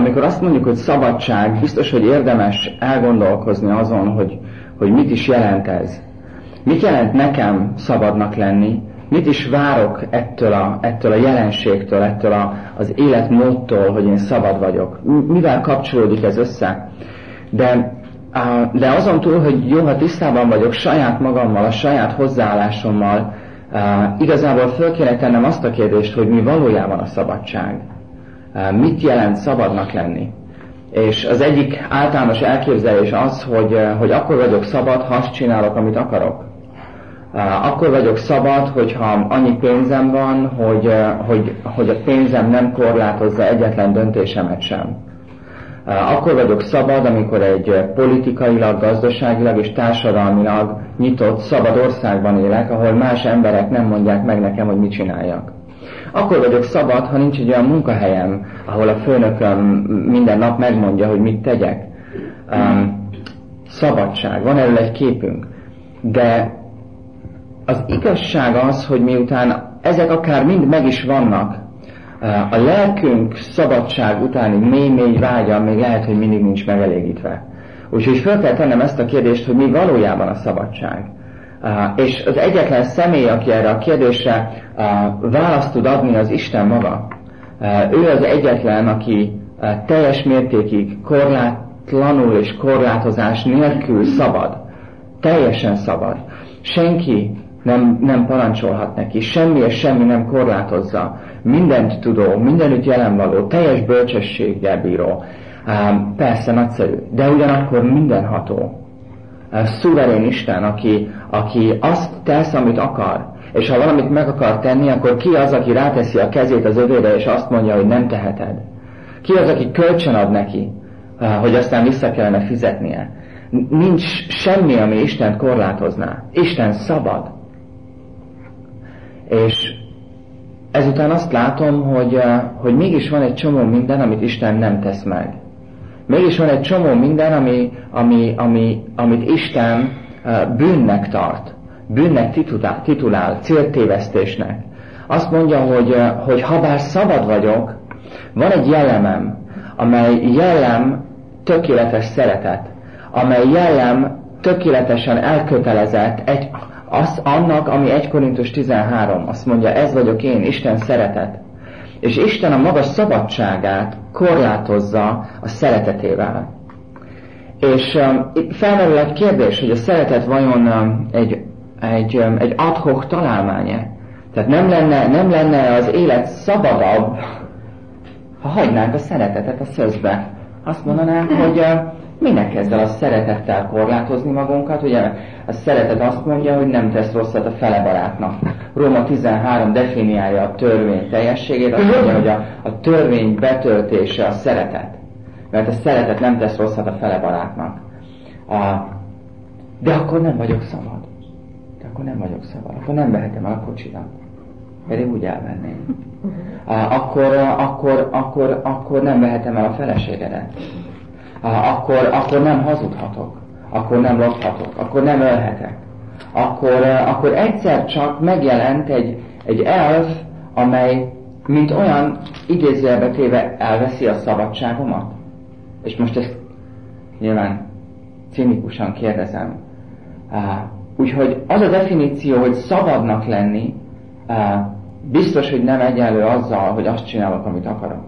amikor azt mondjuk, hogy szabadság, biztos, hogy érdemes elgondolkozni azon, hogy mit is jelent ez. Mit jelent nekem szabadnak lenni? Mit is várok ettől a jelenségtől, ettől az életmódtól, hogy én szabad vagyok? Mivel kapcsolódik ez össze? De azon túl, hogy jó, ha tisztában vagyok saját magammal, a saját hozzáállásommal, igazából föl kéne tennem azt a kérdést, hogy mi valójában a szabadság. Mit jelent szabadnak lenni? És az egyik általános elképzelés az, hogy akkor vagyok szabad, ha azt csinálok, amit akarok. Akkor vagyok szabad, hogyha annyi pénzem van, hogy a pénzem nem korlátozza egyetlen döntésemet sem. Akkor vagyok szabad, amikor egy politikailag, gazdaságilag és társadalmilag nyitott, szabad országban élek, ahol más emberek nem mondják meg nekem, hogy mit csináljak. Akkor vagyok szabad, ha nincs egy olyan munkahelyem, ahol a főnököm minden nap megmondja, hogy mit tegyek. Szabadság, van erről egy képünk. De az igazság az, hogy miután ezek akár mind meg is vannak, a lelkünk szabadság utáni mély vágya még lehet, hogy mindig nincs megelégítve. Úgyhogy fel kell tennem ezt a kérdést, hogy mi valójában a szabadság. És az egyetlen személy, aki erre a kérdésre választ tud adni, az Isten maga. Ő az egyetlen, aki teljes mértékig korlátlanul és korlátozás nélkül szabad. Teljesen szabad. Senki nem parancsolhat neki, semmi és semmi nem korlátozza. Mindent tudó, mindenütt jelenvaló, teljes bölcsességgel bíró. Persze nagyszerű, de ugyanakkor mindenható. Szuverén Isten, aki azt tesz, amit akar. És ha valamit meg akar tenni, akkor ki az, aki ráteszi a kezét az övére, és azt mondja, hogy nem teheted? Ki az, aki kölcsön ad neki, hogy aztán vissza kellene fizetnie? Nincs semmi, ami Istent korlátozná. Isten szabad. És ezután azt látom, hogy mégis van egy csomó minden, amit Isten nem tesz meg. Mégis van egy csomó minden, amit Isten bűnnek tart. Bűnnek titulál, céltévesztésnek. Azt mondja, hogy ha bár szabad vagyok, van egy jellemem, amely jellem tökéletes szeretet, amely jellem tökéletesen elkötelezett annak, ami 1 Korintus 13. Azt mondja, ez vagyok én, Isten szeretet. És Isten a maga szabadságát korlátozza a szeretetével. És felmerül egy kérdés, hogy a szeretet vajon egy ad-hoc találmány-e? Tehát nem lenne az élet szabadabb, ha hagynánk a szeretetet a szözbe. Azt mondanánk, hogy minek ezzel a szeretettel korlátozni magunkat? Ugye a szeretet azt mondja, hogy nem tesz rosszat a fele barátnak. Róma 13 definiálja a törvény teljességét, azt mondja, hogy a törvény betöltése a szeretet. Mert a szeretet nem tesz rosszat a fele barátnak. De akkor nem vagyok szabad. Akkor nem vehetem el a kocsidat. Pedig úgy elvenném. Akkor nem vehetem el a feleségedet. Akkor nem hazudhatok. Akkor nem lophatok. Akkor nem ölhetek. Akkor egyszer csak megjelent egy elv, amely mint olyan idézőjelbe téve elveszi a szabadságomat. És most ezt nyilván cinikusan kérdezem. Úgyhogy az a definíció, hogy szabadnak lenni, biztos, hogy nem egyenlő azzal, hogy azt csinálok, amit akarok.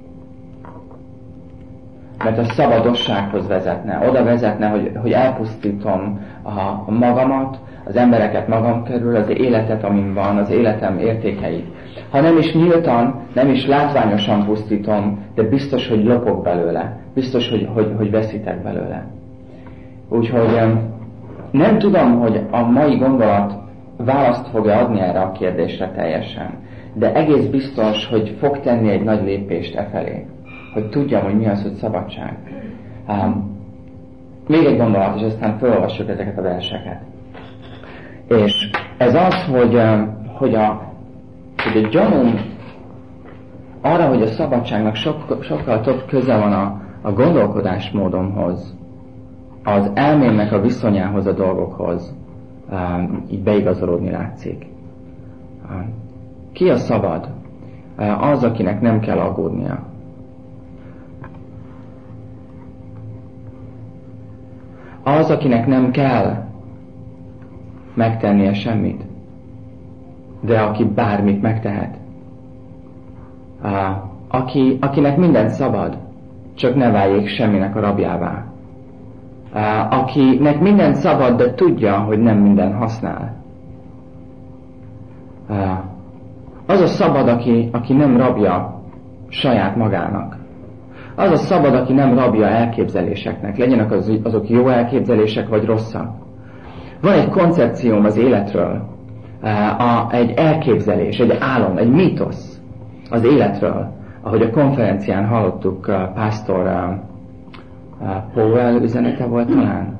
Mert a szabadossághoz vezetne, oda vezetne, hogy elpusztítom a magamat, az embereket magam körül, az életet, amin van, az életem értékeit. Ha nem is nyíltan, nem is látványosan pusztítom, de biztos, hogy lopok belőle. Biztos, hogy veszítek belőle. Úgyhogy nem tudom, hogy a mai gondolat választ fog-e adni erre a kérdésre teljesen. De egész biztos, hogy fog tenni egy nagy lépést e felé. Hogy tudjam, hogy mi az, hogy szabadság. Még egy gondolat, és aztán felolvassuk ezeket a verseket. És ez az, hogy a gyanúm arra, hogy a szabadságnak sokkal több köze van a gondolkodásmódomhoz, az elmémnek a viszonyához a dolgokhoz, így beigazolódni látszik. Ki a szabad? Az, akinek nem kell aggódnia. Az, akinek nem kell megtennie semmit, de aki bármit megtehet. Akinek minden szabad, csak ne váljék semminek a rabjává. Akinek minden szabad, de tudja, hogy nem minden használ. Az a szabad, aki nem rabja saját magának. Az a szabad, aki nem rabja elképzeléseknek. Legyenek azok jó elképzelések, vagy rosszak. Van egy koncepcióm az életről, egy elképzelés, egy álom, egy mítosz az életről, ahogy a konferencián hallottuk, pásztor Powell üzenete volt talán,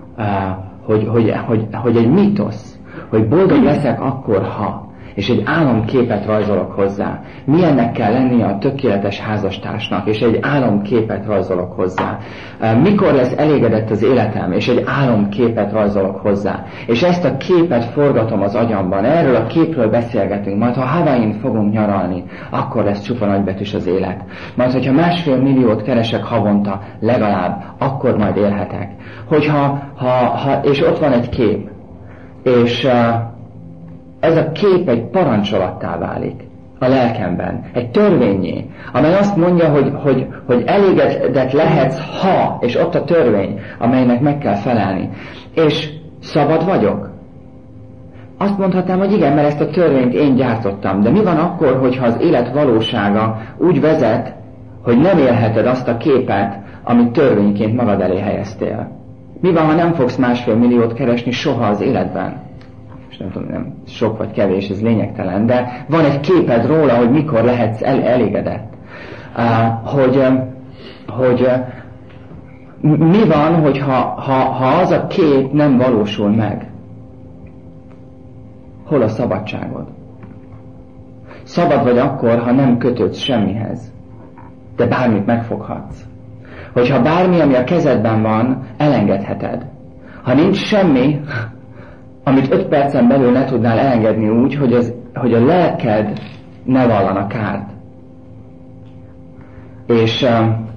hogy egy mítosz, hogy boldog leszek akkor, ha, és egy álomképet rajzolok hozzá. Milyennek kell lennie a tökéletes házastársnak, és egy álomképet rajzolok hozzá. Mikor lesz elégedett az életem, és egy álomképet rajzolok hozzá. És ezt a képet forgatom az agyamban, erről a képről beszélgetünk, majd ha Hawaiin fogunk nyaralni, akkor lesz csupa nagybetűs az élet. Majd hogyha 1,5 milliót keresek havonta, legalább, akkor majd élhetek. És ott van egy kép, és ez a kép egy parancsolattá válik a lelkemben, egy törvényé, amely azt mondja, hogy elégedett lehetsz, ha, és ott a törvény, amelynek meg kell felelni. És szabad vagyok? Azt mondhatnám, hogy igen, mert ezt a törvényt én gyártottam, de mi van akkor, hogyha az élet valósága úgy vezet, hogy nem élheted azt a képet, amit törvényként magad elé helyeztél? Mi van, ha nem fogsz 1,5 milliót keresni soha az életben? És nem tudom, nem sok vagy kevés, ez lényegtelen, de van egy képed róla, hogy mikor lehetsz elégedett. Mi van, ha az a kép nem valósul meg? Hol a szabadságod? Szabad vagy akkor, ha nem kötődsz semmihez, de bármit megfoghatsz. Hogyha bármi, ami a kezedben van, elengedheted. Ha nincs semmi, amit 5 percen belül ne tudnál elengedni úgy, hogy a lelked ne vallana kárt. És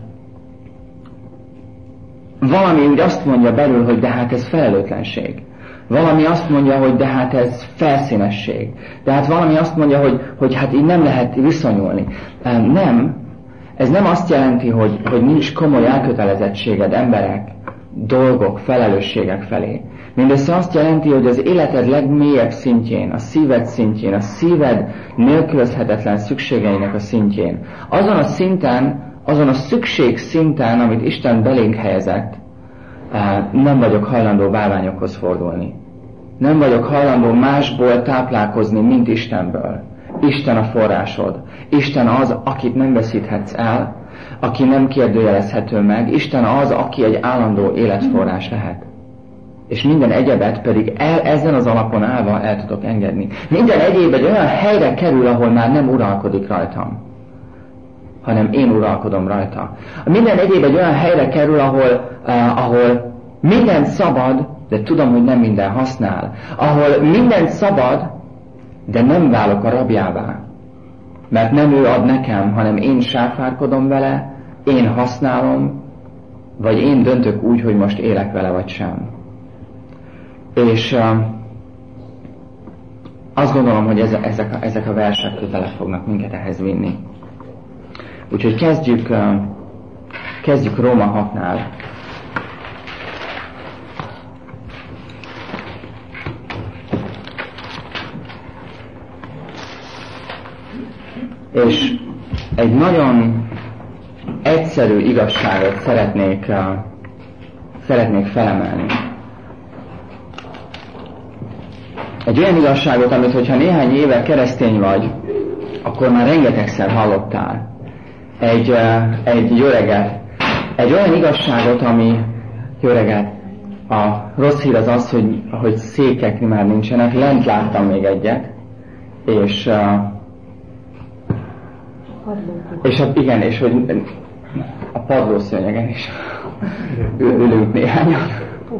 valami úgy azt mondja belül, hogy de hát ez felelőtlenség. Valami azt mondja, hogy de hát ez felszínesség. De hát valami azt mondja, hogy hát így nem lehet viszonyulni. Nem. Ez nem azt jelenti, hogy nincs komoly elkötelezettséged emberek, dolgok, felelősségek felé. Mindössze azt jelenti, hogy az életed legmélyebb szintjén, a szíved szintjén, a szíved nélkülözhetetlen szükségeinek a szintjén, azon a szinten, azon a szükség szinten, amit Isten belénk helyezett, nem vagyok hajlandó bálványokhoz fordulni. Nem vagyok hajlandó másból táplálkozni, mint Istenből. Isten a forrásod. Isten az, akit nem veszíthetsz el, aki nem kérdőjelezhető meg. Isten az, aki egy állandó életforrás lehet. És minden egyebet pedig ezen az alapon állva el tudok engedni. Minden egyéb egy olyan helyre kerül, ahol már nem uralkodik rajtam, hanem én uralkodom rajta. Minden egyéb egy olyan helyre kerül, ahol minden szabad, de tudom, hogy nem minden használ. Ahol minden szabad, de nem válok a rabjává. Mert nem ő ad nekem, hanem én sáfárkodom vele, én használom, vagy én döntök úgy, hogy most élek vele, vagy sem. És azt gondolom, hogy ezek a versek közelebb fognak minket ehhez vinni. Úgyhogy kezdjük Róma 6-nál. És egy nagyon egyszerű igazságot szeretnék felemelni. Egy olyan igazságot, amit hogyha néhány éve keresztény vagy, akkor már rengetegszer hallottál. Egy jó reggelt. Egy olyan igazságot, ami jó reggelt. A rossz hír az az, hogy székek már nincsenek. Lent láttam még egyet. És igen, és hogy a padlószőnyegen is ülünk néhányan.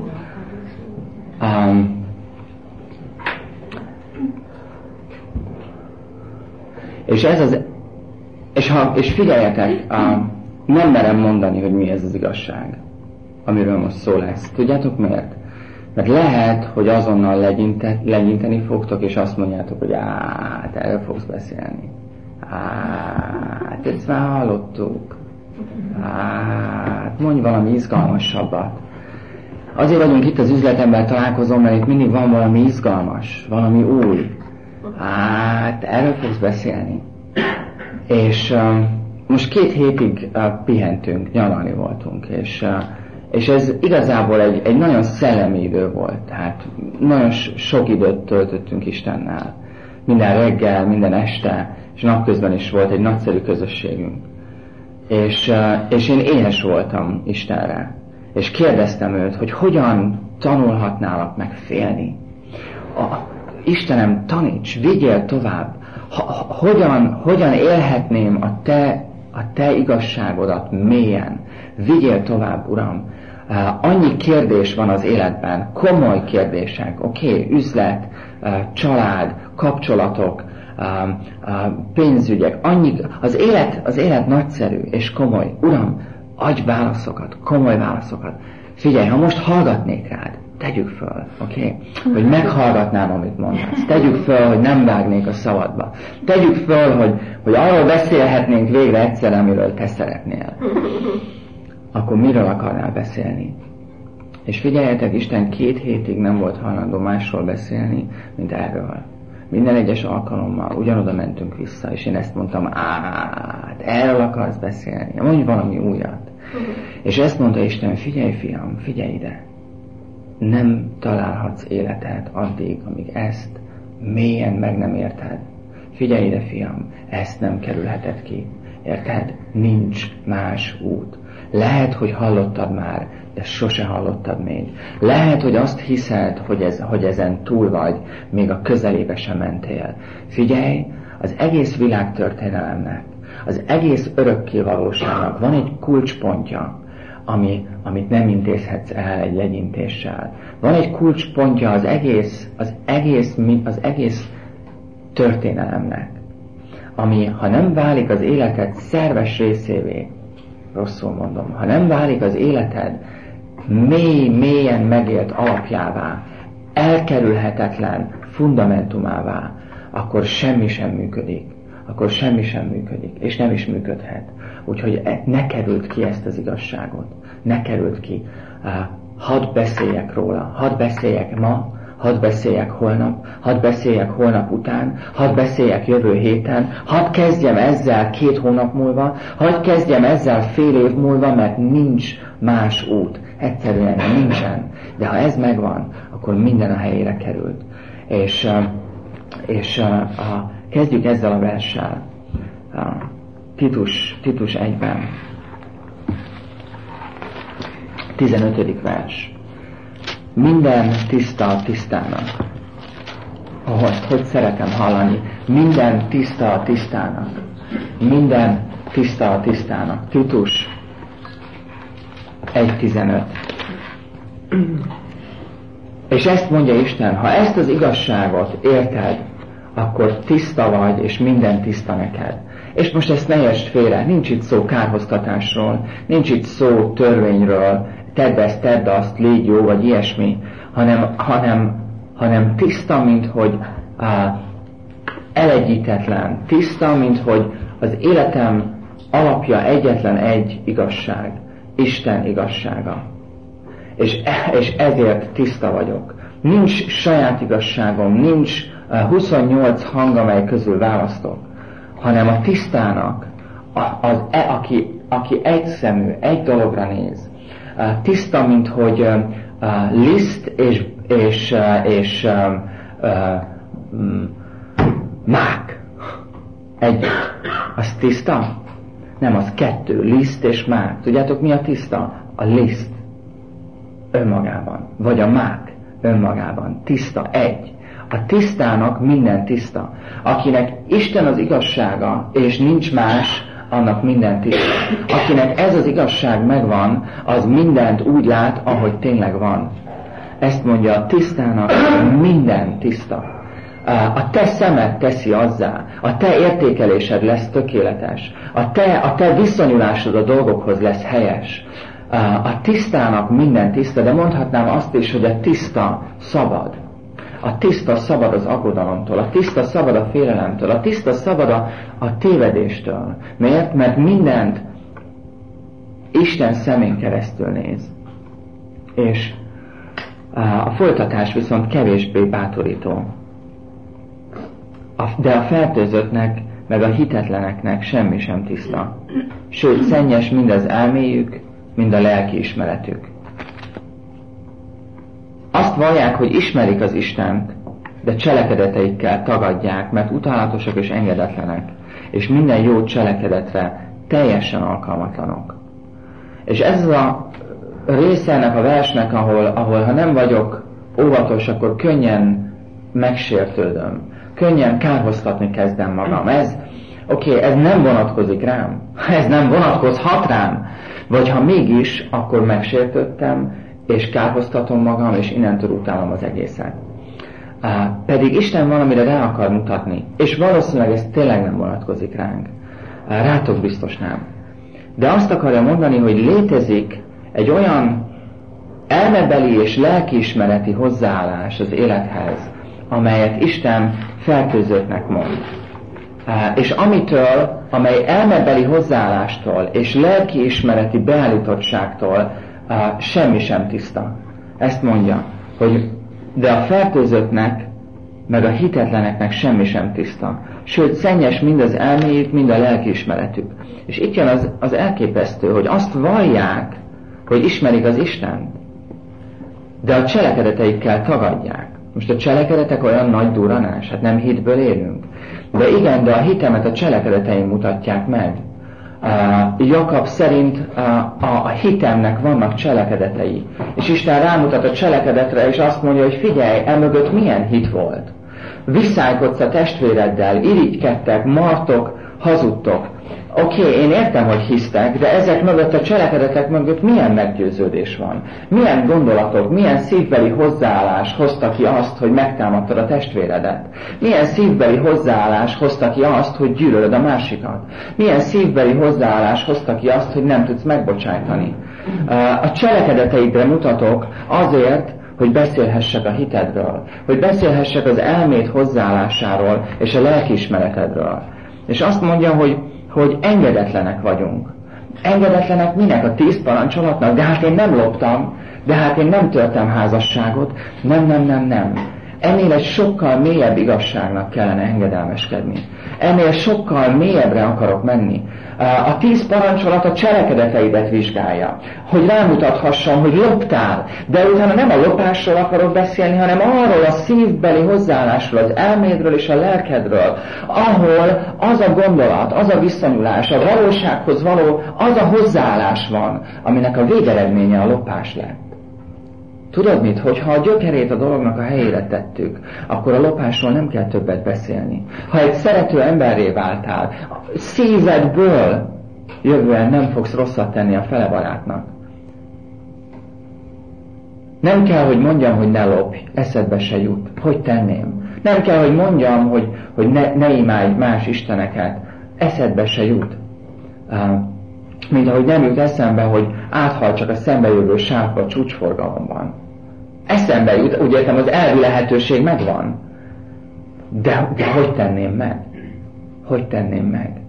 És ez az, és figyeljetek, nem merem mondani, hogy mi ez az igazság. amiről most szó lesz. Tudjátok miért? Mert lehet, hogy azonnal legyinteni fogtok, és azt mondjátok, hogy te erről fogsz beszélni. Ezt már hallottuk. Mondj valami izgalmasabbat. Azért vagyunk itt az üzletemben találkozom, mert itt mindig van valami izgalmas, valami új. Erről fogsz beszélni. És most 2 hétig pihentünk, nyaralni voltunk, és ez igazából egy nagyon szellemi idő volt, tehát nagyon sok időt töltöttünk Istennel. Minden reggel, minden este, és napközben is volt egy nagyszerű közösségünk. És én éhes voltam Istenre, és kérdeztem őt, hogy hogyan tanulhatnálak meg félni. Istenem, taníts, vigyél tovább. Hogyan élhetném a te igazságodat mélyen? Vigyél tovább, Uram. Annyi kérdés van az életben, komoly kérdések, üzlet, család, kapcsolatok, pénzügyek, az élet nagyszerű és komoly. Uram, adj válaszokat, komoly válaszokat. Figyelj, ha most hallgatnék rád, tegyük föl, hogy meghallgatnám, amit mondasz. Tegyük föl, hogy nem vágnék a szavadba. Tegyük föl, hogy arról beszélhetnénk végre egyszer, amiről te szeretnél. Akkor miről akarnál beszélni? És figyeljetek, Isten 2 hétig nem volt hajlandó másról beszélni, mint erről. Minden egyes alkalommal ugyanoda mentünk vissza, és én ezt mondtam, erről akarsz beszélni, mondj valami újat. És ezt mondta Isten, figyelj fiam, figyelj ide. Nem találhatsz életet addig, amíg ezt mélyen meg nem érted. Figyelj ide fiam, ezt nem kerülheted ki. Érted? Nincs más út. Lehet, hogy hallottad már, de sose hallottad még. Lehet, hogy azt hiszed, hogy ezen túl vagy, még a közelébe sem mentél. Figyelj, az egész világtörténelemnek, az egész örökké valóságnak van egy kulcspontja, amit nem intézhetsz el egy legyintéssel. Van egy kulcspontja az egész történelemnek, ami, ha nem válik az életed szerves részévé, rosszul mondom, ha nem válik az életed mélyen megélt alapjává, elkerülhetetlen fundamentumává, akkor semmi sem működik. És nem is működhet. Úgyhogy ne kerüld ki ezt az igazságot. Ne kerüld ki. Hadd beszéljek róla. Hadd beszéljek ma, hadd beszéljek holnap, hadd beszéljek holnap után, hadd beszéljek jövő héten, hadd kezdjem ezzel 2 hónap múlva, hadd kezdjem ezzel fél év múlva, mert nincs más út. Egyszerűen nincsen. De ha ez megvan, akkor minden a helyére került. És kezdjük ezzel a verssel. Titus 1-ben. 15. vers. Minden tiszta a tisztának. Hogy szeretem hallani. Minden tiszta a tisztának. Minden tiszta a tisztának. Titus 1.15. És ezt mondja Isten, ha ezt az igazságot érted, akkor tiszta vagy, és minden tiszta neked. És most ezt ne értsd félre, nincs itt szó kárhoztatásról, nincs itt szó törvényről, tedd ezt, tedd azt, légy jó, vagy ilyesmi, hanem tiszta, mint hogy elegyítetlen, tiszta, mint hogy az életem alapja egyetlen egy igazság, Isten igazsága. És ezért tiszta vagyok. Nincs saját igazságom, nincs 28 hang, amely közül választok, hanem a tisztának, aki egyszemű, egy dologra néz. Tiszta, mint hogy liszt és mák együtt. Az tiszta? Nem, az 2, liszt és mák. Tudjátok, mi a tiszta? A liszt önmagában, vagy a mák önmagában. Tiszta, egy. A tisztának minden tiszta. Akinek Isten az igazsága, és nincs más, annak minden tiszta. Akinek ez az igazság megvan, az mindent úgy lát, ahogy tényleg van. Ezt mondja, a tisztának minden tiszta. A te szemed teszi azzá, a te értékelésed lesz tökéletes, a te viszonyulásod a dolgokhoz lesz helyes. A tisztának minden tiszta, de mondhatnám azt is, hogy a tiszta szabad. A tiszta szabad az aggodalomtól, a tiszta szabad a félelemtől, a tiszta szabad a tévedéstől. Miért? Mert mindent Isten szemén keresztül néz. És a folytatás viszont kevésbé bátorító. De a fertőzöttnek, meg a hitetleneknek semmi sem tiszta. Sőt, szennyes mind az elméjük, mind a lelkiismeretük. Azt vallják, hogy ismerik az Istent, de cselekedeteikkel tagadják, mert utálatosak és engedetlenek, és minden jó cselekedetre teljesen alkalmatlanok. És ez a része ennek a versnek, ahol ha nem vagyok óvatos, akkor könnyen megsértődöm, könnyen kárhoztatni kezdem magam. Ez nem vonatkozik rám, ez nem vonatkozhat rám, vagy ha mégis, akkor megsértődtem, és kárhoztatom magam, és innentől utálom az egészet. Pedig Isten valamire rá akar mutatni, és valószínűleg ez tényleg nem vonatkozik ránk. Rátok biztos nem. De azt akarja mondani, hogy létezik egy olyan elmebeli és lelkiismereti hozzáállás az élethez, amelyet Isten fertőzőknek mond. És amely elmebeli hozzáállástól és lelkiismereti beállítottságtól semmi sem tiszta. Ezt mondja, hogy de a fertőzöttnek, meg a hitetleneknek semmi sem tiszta. Sőt, szennyes mind az elméjük, mind a lelkiismeretük. És itt jön az elképesztő, hogy azt vallják, hogy ismerik az Istent, de a cselekedeteikkel tagadják. Most a cselekedetek olyan nagy durranás, hát nem hitből élünk. De igen, de a hitemet a cselekedeteim mutatják meg. Jakab szerint a hitemnek vannak cselekedetei. És Isten rámutat a cselekedetre, és azt mondja, hogy figyelj, emögött milyen hit volt. Viszálykodsz a testvéreddel, irigykedtek, martok, hazudtok. Én értem, hogy hisztek, de ezek mögött, a cselekedetek mögött milyen meggyőződés van? Milyen gondolatok, milyen szívbeli hozzáállás hozta ki azt, hogy megtámadtad a testvéredet? Milyen szívbeli hozzáállás hozta ki azt, hogy gyűlölöd a másikat? Milyen szívbeli hozzáállás hozta ki azt, hogy nem tudsz megbocsájtani? A cselekedeteidre mutatok azért, hogy beszélhessek a hitedről, hogy beszélhessek az elmét hozzáállásáról és a lelkiismeretedről. És azt mondja, hogy engedetlenek vagyunk. Engedetlenek minek? A 10 parancsolatnak? De hát én nem loptam, de hát én nem törtem házasságot. Nem. Ennél egy sokkal mélyebb igazságnak kellene engedelmeskedni. Ennél sokkal mélyebbre akarok menni. A 10 parancsolat a cselekedeteidet vizsgálja, hogy rámutathassam, hogy loptál, de utána nem a lopásról akarok beszélni, hanem arról a szívbeli hozzáállásról, az elmédről és a lelkedről, ahol az a gondolat, az a viszonyulás, a valósághoz való, az a hozzáállás van, aminek a végeredménye a lopás lett. Tudod mit? Hogyha a gyökerét a dolognak a helyére tettük, akkor a lopásról nem kell többet beszélni. Ha egy szerető emberré váltál, szívedből jövően nem fogsz rosszat tenni a fele barátnak. Nem kell, hogy mondjam, hogy ne lopj, eszedbe se jut. Hogy tenném? Nem kell, hogy mondjam, hogy ne imádj más isteneket, eszedbe se jut. Mint ahogy nem jut eszembe, hogy áthal csak a szembejövő sárga csúcsforgalomban. Eszembe jut, úgy értem, az elvi lehetőség megvan. De hogy tenném meg? Hogy tenném meg?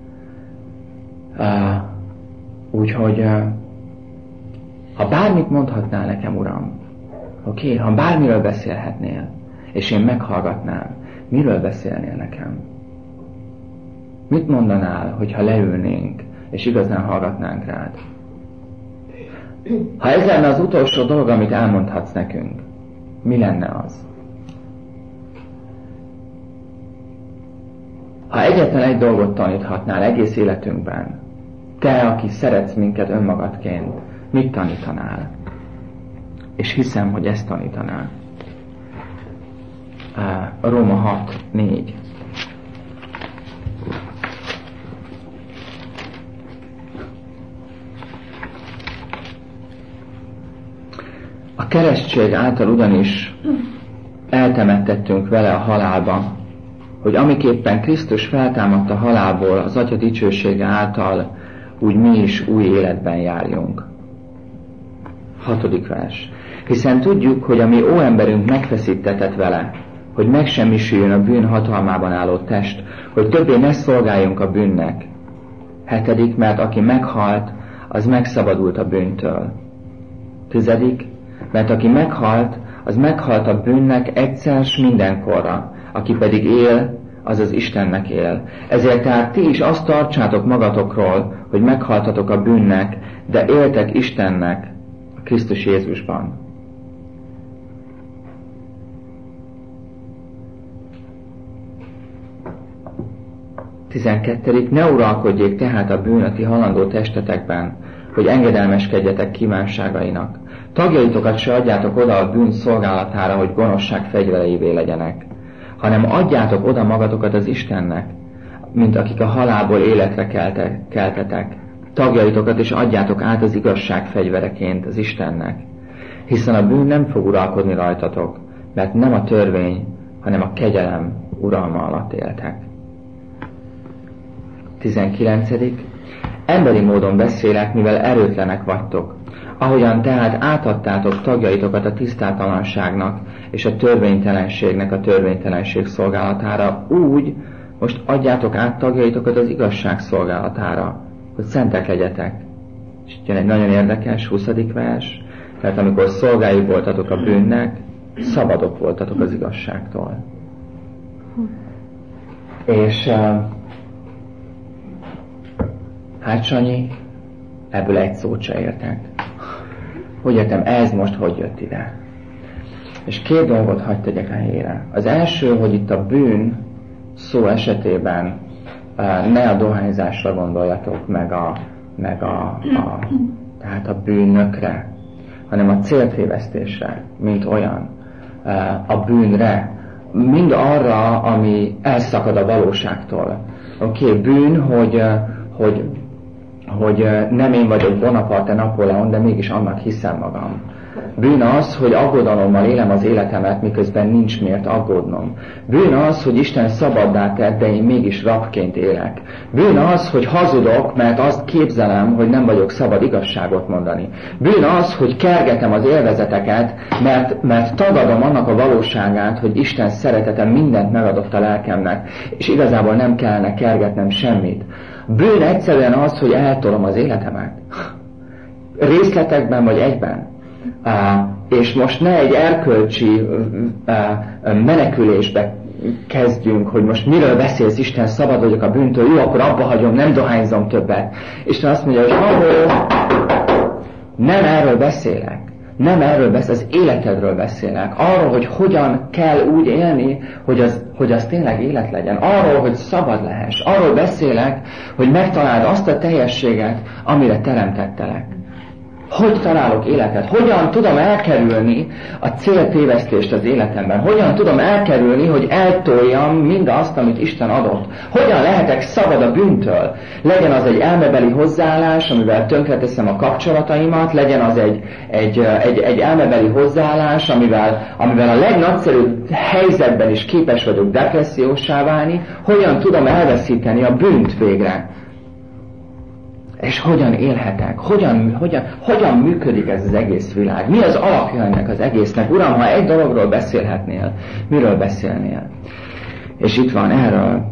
Úgyhogy ha bármit mondhatnál nekem, Uram, ha bármiről beszélhetnél, és én meghallgatnám, miről beszélnél nekem? Mit mondanál, hogyha leülnénk, és igazán hallgatnánk rád? Ha ez lenne az utolsó dolog, amit elmondhatsz nekünk, mi lenne az? Ha egyetlen egy dolgot taníthatnál egész életünkben, te, aki szeretsz minket önmagadként, mit tanítanál? És hiszem, hogy ezt tanítanál. Róma 6:4. A keresztség által ugyanis eltemettettünk vele a halálba, hogy amiképpen Krisztus feltámadt a halálból az Atya dicsősége által, úgy mi is új életben járjunk. 6. vers. Hiszen tudjuk, hogy a mi óemberünk megfeszítetett vele, hogy megsemmisüljön a bűn hatalmában álló test, hogy többé ne szolgáljunk a bűnnek. 7. Mert aki meghalt, az megszabadult a bűntől. 10. Mert aki meghalt, az meghalt a bűnnek egyszer s mindenkorra, aki pedig él, az az Istennek él. Ezért tehát ti is azt tartsátok magatokról, hogy meghaltatok a bűnnek, de éltek Istennek a Krisztus Jézusban. Tizenkettedik. Ne uralkodjék tehát a bűn a ti halandó testetekben, hogy engedelmeskedjetek kívánságainak. Tagjaitokat se adjátok oda a bűn szolgálatára, hogy gonoszság fegyvereivé legyenek, hanem adjátok oda magatokat az Istennek, mint akik a halálból életre keltetek. Tagjaitokat is adjátok át az igazság fegyvereként az Istennek, hiszen a bűn nem fog uralkodni rajtatok, mert nem a törvény, hanem a kegyelem uralma alatt éltek. 19. Emberi módon beszélek, mivel erőtlenek vagytok. Ahogyan tehát átadtátok tagjaitokat a tisztátalanságnak és a törvénytelenségnek a törvénytelenség szolgálatára, úgy most adjátok át tagjaitokat az igazság szolgálatára, hogy szentek legyetek. És jön egy nagyon érdekes 20. vers, mert amikor szolgái voltatok a bűnnek, szabadok voltatok az igazságtól. És hát Sanyi, ebből egy szót se értek. Hogy értem, ez most hogy jött ide? És 2 dolgot hadd tegyek a helyére. Az első, hogy itt a bűn szó esetében ne a dohányzásra gondoljatok, tehát a bűnökre, hanem a céltévesztésre, mint olyan, a bűnre, mind arra, ami elszakad a valóságtól. Bűn, hogy nem én vagyok Bonaparte Napóleon, de mégis annak hiszem magam. Bűn az, hogy aggodalommal élem az életemet, miközben nincs miért aggódnom. Bűn az, hogy Isten szabaddá tett, de én mégis rabként élek. Bűn az, hogy hazudok, mert azt képzelem, hogy nem vagyok szabad igazságot mondani. Bűn az, hogy kergetem az élvezeteket, mert tagadom annak a valóságát, hogy Isten szeretete mindent megadott a lelkemnek, és igazából nem kellene kergetnem semmit. Bűn egyszerűen az, hogy eltolom az életemet. Részletekben vagy egyben. És most ne egy erkölcsi menekülésbe kezdjünk, hogy most miről beszélsz, Isten, szabad vagyok a bűntől, jó, akkor abba hagyom, nem dohányzom többet. Isten azt mondja, hogy nem erről beszélek. Nem erről beszélek, az életedről beszélek. Arról, hogy hogyan kell úgy élni, hogy az tényleg élet legyen. Arról, hogy szabad lehess. Arról beszélek, hogy megtaláld azt a teljességet, amire teremtettelek. Hogy találok életet? Hogyan tudom elkerülni a céltévesztést az életemben? Hogyan tudom elkerülni, hogy eltoljam mindazt, amit Isten adott? Hogyan lehetek szabad a bűntől? Legyen az egy elmebeli hozzáállás, amivel tönkreteszem a kapcsolataimat, legyen az egy elmebeli hozzáállás, amivel a legnagyszerűbb helyzetben is képes vagyok depresszióssá válni. Hogyan tudom elveszíteni a bűnt végre? És hogyan élhetek? Hogyan működik ez az egész világ? Mi az alapja ennek az egésznek? Uram, ha egy dologról beszélhetnél, miről beszélnél? És itt van erről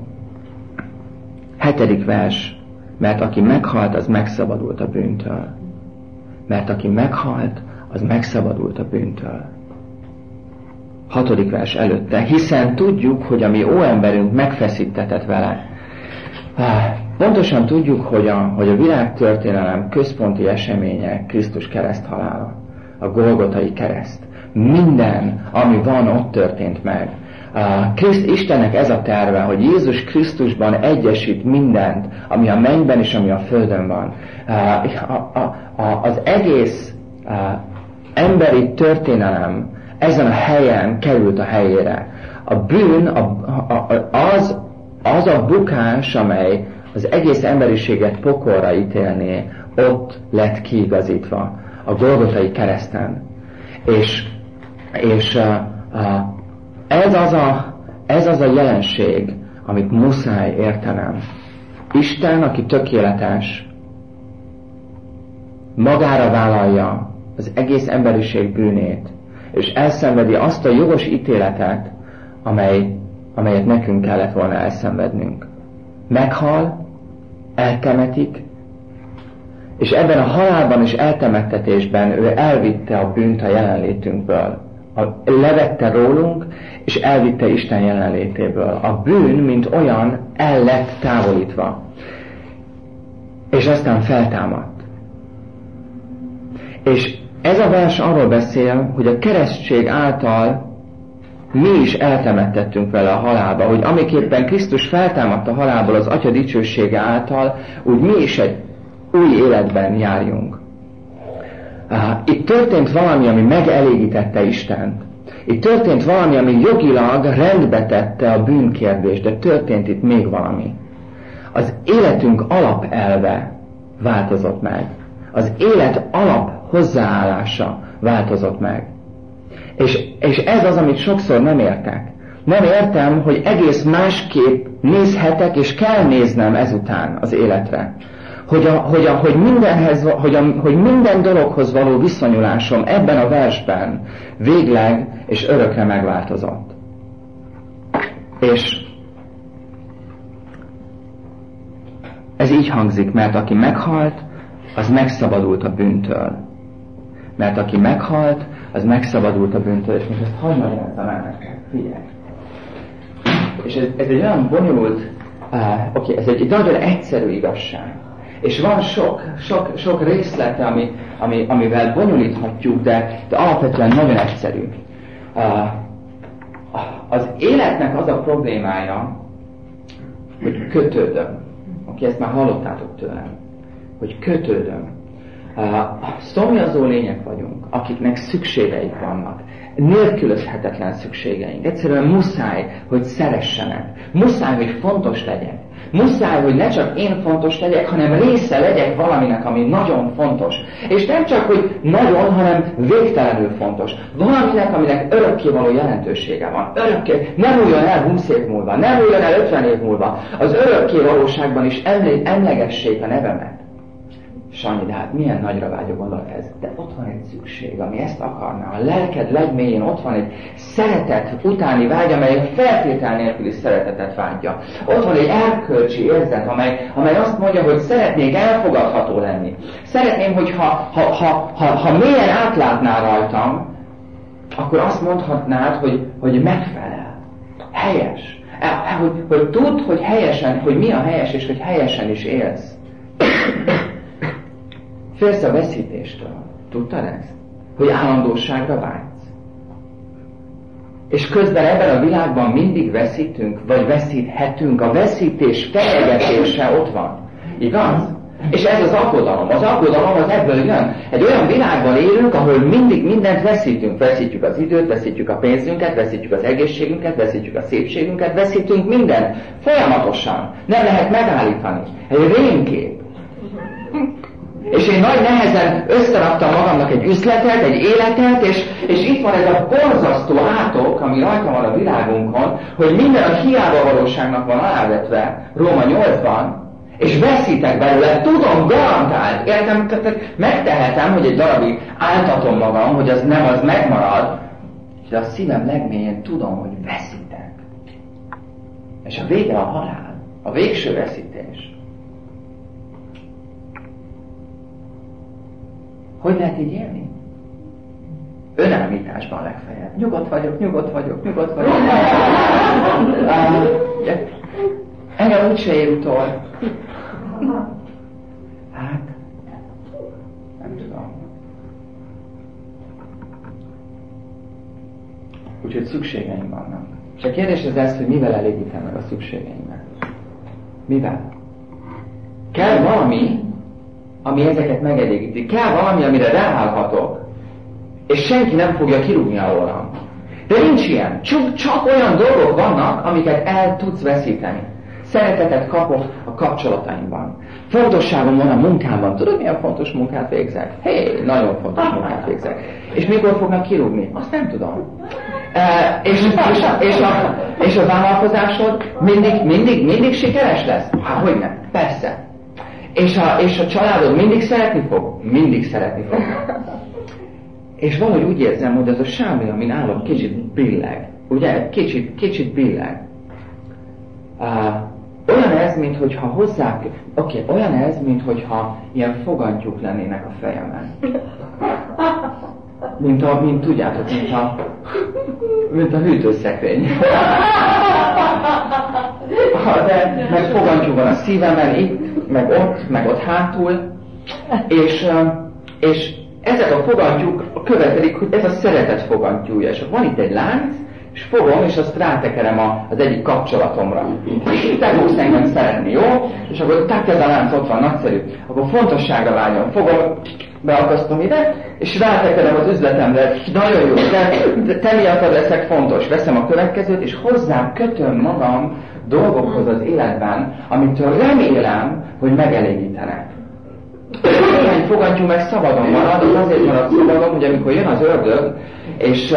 7. vers, mert aki meghalt, az megszabadult a bűntől. Mert aki meghalt, az megszabadult a bűntől. 6. vers előtte, hiszen tudjuk, hogy a mi óemberünk megfeszítetett vele. Pontosan tudjuk, hogy a világtörténelem központi eseménye Krisztus kereszthalála, a Golgotai kereszt. Minden, ami van, ott történt meg. Istennek ez a terve, hogy Jézus Krisztusban egyesít mindent, ami a mennyben és ami a földön van. Az egész emberi történelem ezen a helyen került a helyére. A bűn az a bukás, amely az egész emberiséget pokolra ítélné, ott lett kiigazítva a Golgotai kereszten. És ez az a jelenség, amit muszáj értenem. Isten, aki tökéletes, magára vállalja az egész emberiség bűnét, és elszenvedi azt a jogos ítéletet, amelyet nekünk kellett volna elszenvednünk. Meghal, eltemetik, és ebben a halálban és eltemettetésben ő elvitte a bűnt a jelenlétünkből. Levette rólunk, és elvitte Isten jelenlétéből. A bűn, mint olyan, el lett távolítva. És aztán feltámadt. És ez a vers arról beszél, hogy a keresztség által mi is eltemettettünk vele a halálba, hogy amiképpen Krisztus feltámadt a halálból az Atya dicsősége által, úgy mi is egy új életben járjunk. Itt történt valami, ami megelégítette Istent. Itt történt valami, ami jogilag rendbe tette a bűnkérdést, de történt itt még valami. Az életünk alapelve változott meg. Az élet alap hozzáállása változott meg. És ez az, amit sokszor nem értek. Nem értem, hogy egész másképp nézhetek, és kell néznem ezután az életre. Hogy minden dologhoz való viszonyulásom ebben a versben végleg és örökre megváltozott. És ez így hangzik, mert aki meghalt, az megszabadult a bűntől. Mert aki meghalt, az megszabadult a bűntől. És most ezt hadd magyarázzam el nektek. Figyelj. És ez egy olyan bonyolult, ez egy nagyon egyszerű igazság. És van sok részlete, amivel bonyolíthatjuk, de alapvetően nagyon egyszerű. Az életnek az a problémája, hogy kötődöm. Ezt már hallottátok tőlem. Hogy kötődöm. Szomjazó lények vagyunk, akiknek szükségeik vannak. Nélkülözhetetlen szükségeink. Egyszerűen muszáj, hogy szeressenek. Muszáj, hogy fontos legyek. Muszáj, hogy ne csak én fontos legyek, hanem része legyek valaminek, ami nagyon fontos. És nem csak, hogy nagyon, hanem végtelenül fontos. Valaminek, aminek örökkévaló jelentősége van. Örökké, nem múljon el 20 év múlva, nem múljon el 50 év múlva. Az örökkévalóságban is emlegessék a nevemet. Sanyi, de hát milyen nagyra vágyó gondolat ez. De ott van egy szükség, ami ezt akarná. A lelked legmélyén ott van egy szeretet utáni vágy, amely feltétel nélküli szeretetet vágyja. Ott van egy erkölcsi érzet, amely azt mondja, hogy szeretnék elfogadható lenni. Szeretném, hogy ha mélyen átlátnál rajtam, akkor azt mondhatnád, hogy megfelel. Helyes. Hogy tudd, hogy helyesen, hogy mi a helyes, és hogy helyesen is élsz. Félsz a veszítéstől. Tudtad ezt? Hogy állandóságra vágysz. És közben ebben a világban mindig veszítünk, vagy veszíthetünk. A veszítés fenyegetése ott van. Igaz? És ez az aggodalom. Az aggodalom az ebből jön. Egy olyan világban élünk, ahol mindig mindent veszítünk. Veszítjük az időt, veszítjük a pénzünket, veszítjük az egészségünket, veszítjük a szépségünket, veszítünk mindent. Folyamatosan. Nem lehet megállítani. Egy rémkép. És én nagy nehezen összeraktam magamnak egy üzletet, egy életet, és itt van ez a borzasztó átok, ami rajta van a világunkon, hogy minden a hiába valóságnak van alávetve Róma 8-ban, és veszítek belőle, tudom, garantált, értem, megtehetem, hogy egy darabig áltatom magam, hogy az nem, az megmarad, de a szívem legmélyén tudom, hogy veszítek. És a vége a halál, a végső veszítés. Hogy lehet így élni? Önállításban legfeljebb. Nyugodt vagyok. Engem úgyse ér utol. Hát, nem tudom. Úgyhogy szükségeim vannak. És a kérdés az ez, hogy mivel elégítem meg a szükségeimet. Mivel? Kell valami, ami ezeket megelégíti. Kell valami, amire ráállhatok, és senki nem fogja kirúgni alólam. De nincs ilyen. Csak olyan dolgok vannak, amiket el tudsz veszíteni. Szeretetet kapok a kapcsolataimban. Fontosságom van a munkámban. Tudod, milyen fontos munkát végzek? Nagyon fontos munkát végzek. És mikor fognak kirúgni? Azt nem tudom. És a vállalkozásod mindig sikeres lesz? Hogyne? Persze. És a családod mindig szeretni fog? Mindig szeretni fog. És valahogy úgy érzem, hogy az a sámi, amin állok, kicsit billeg. Ugye? Kicsit billeg. Olyan ez, mintha hozzá... olyan ez, mintha ilyen fogantyúk lennének a fejemen. Mint tudjátok, mint a hűtőszekrény. De meg fogantyú van a szívemen, itt, meg ott hátul, és ezek a fogantyúk követelik, hogy ez a szeretet fogantyúja. És van itt egy lánc, és fogom, és azt rátekerem az egyik kapcsolatomra. Te fogsz engem szeretni, jó? És akkor ez a lánc ott van, nagyszerű. Akkor fontosságra vágyom. Fogom, beakasztom ide, és rátekerem az üzletemre. Nagyon jó, te miattad leszek fontos. Veszem a következőt, és hozzám kötöm magam dolgokhoz az életben, amitől remélem, hogy megelégítenek. Néhány fogantyú meg szabadon marad, az azért marad szabadon, hogy amikor jön az ördög, és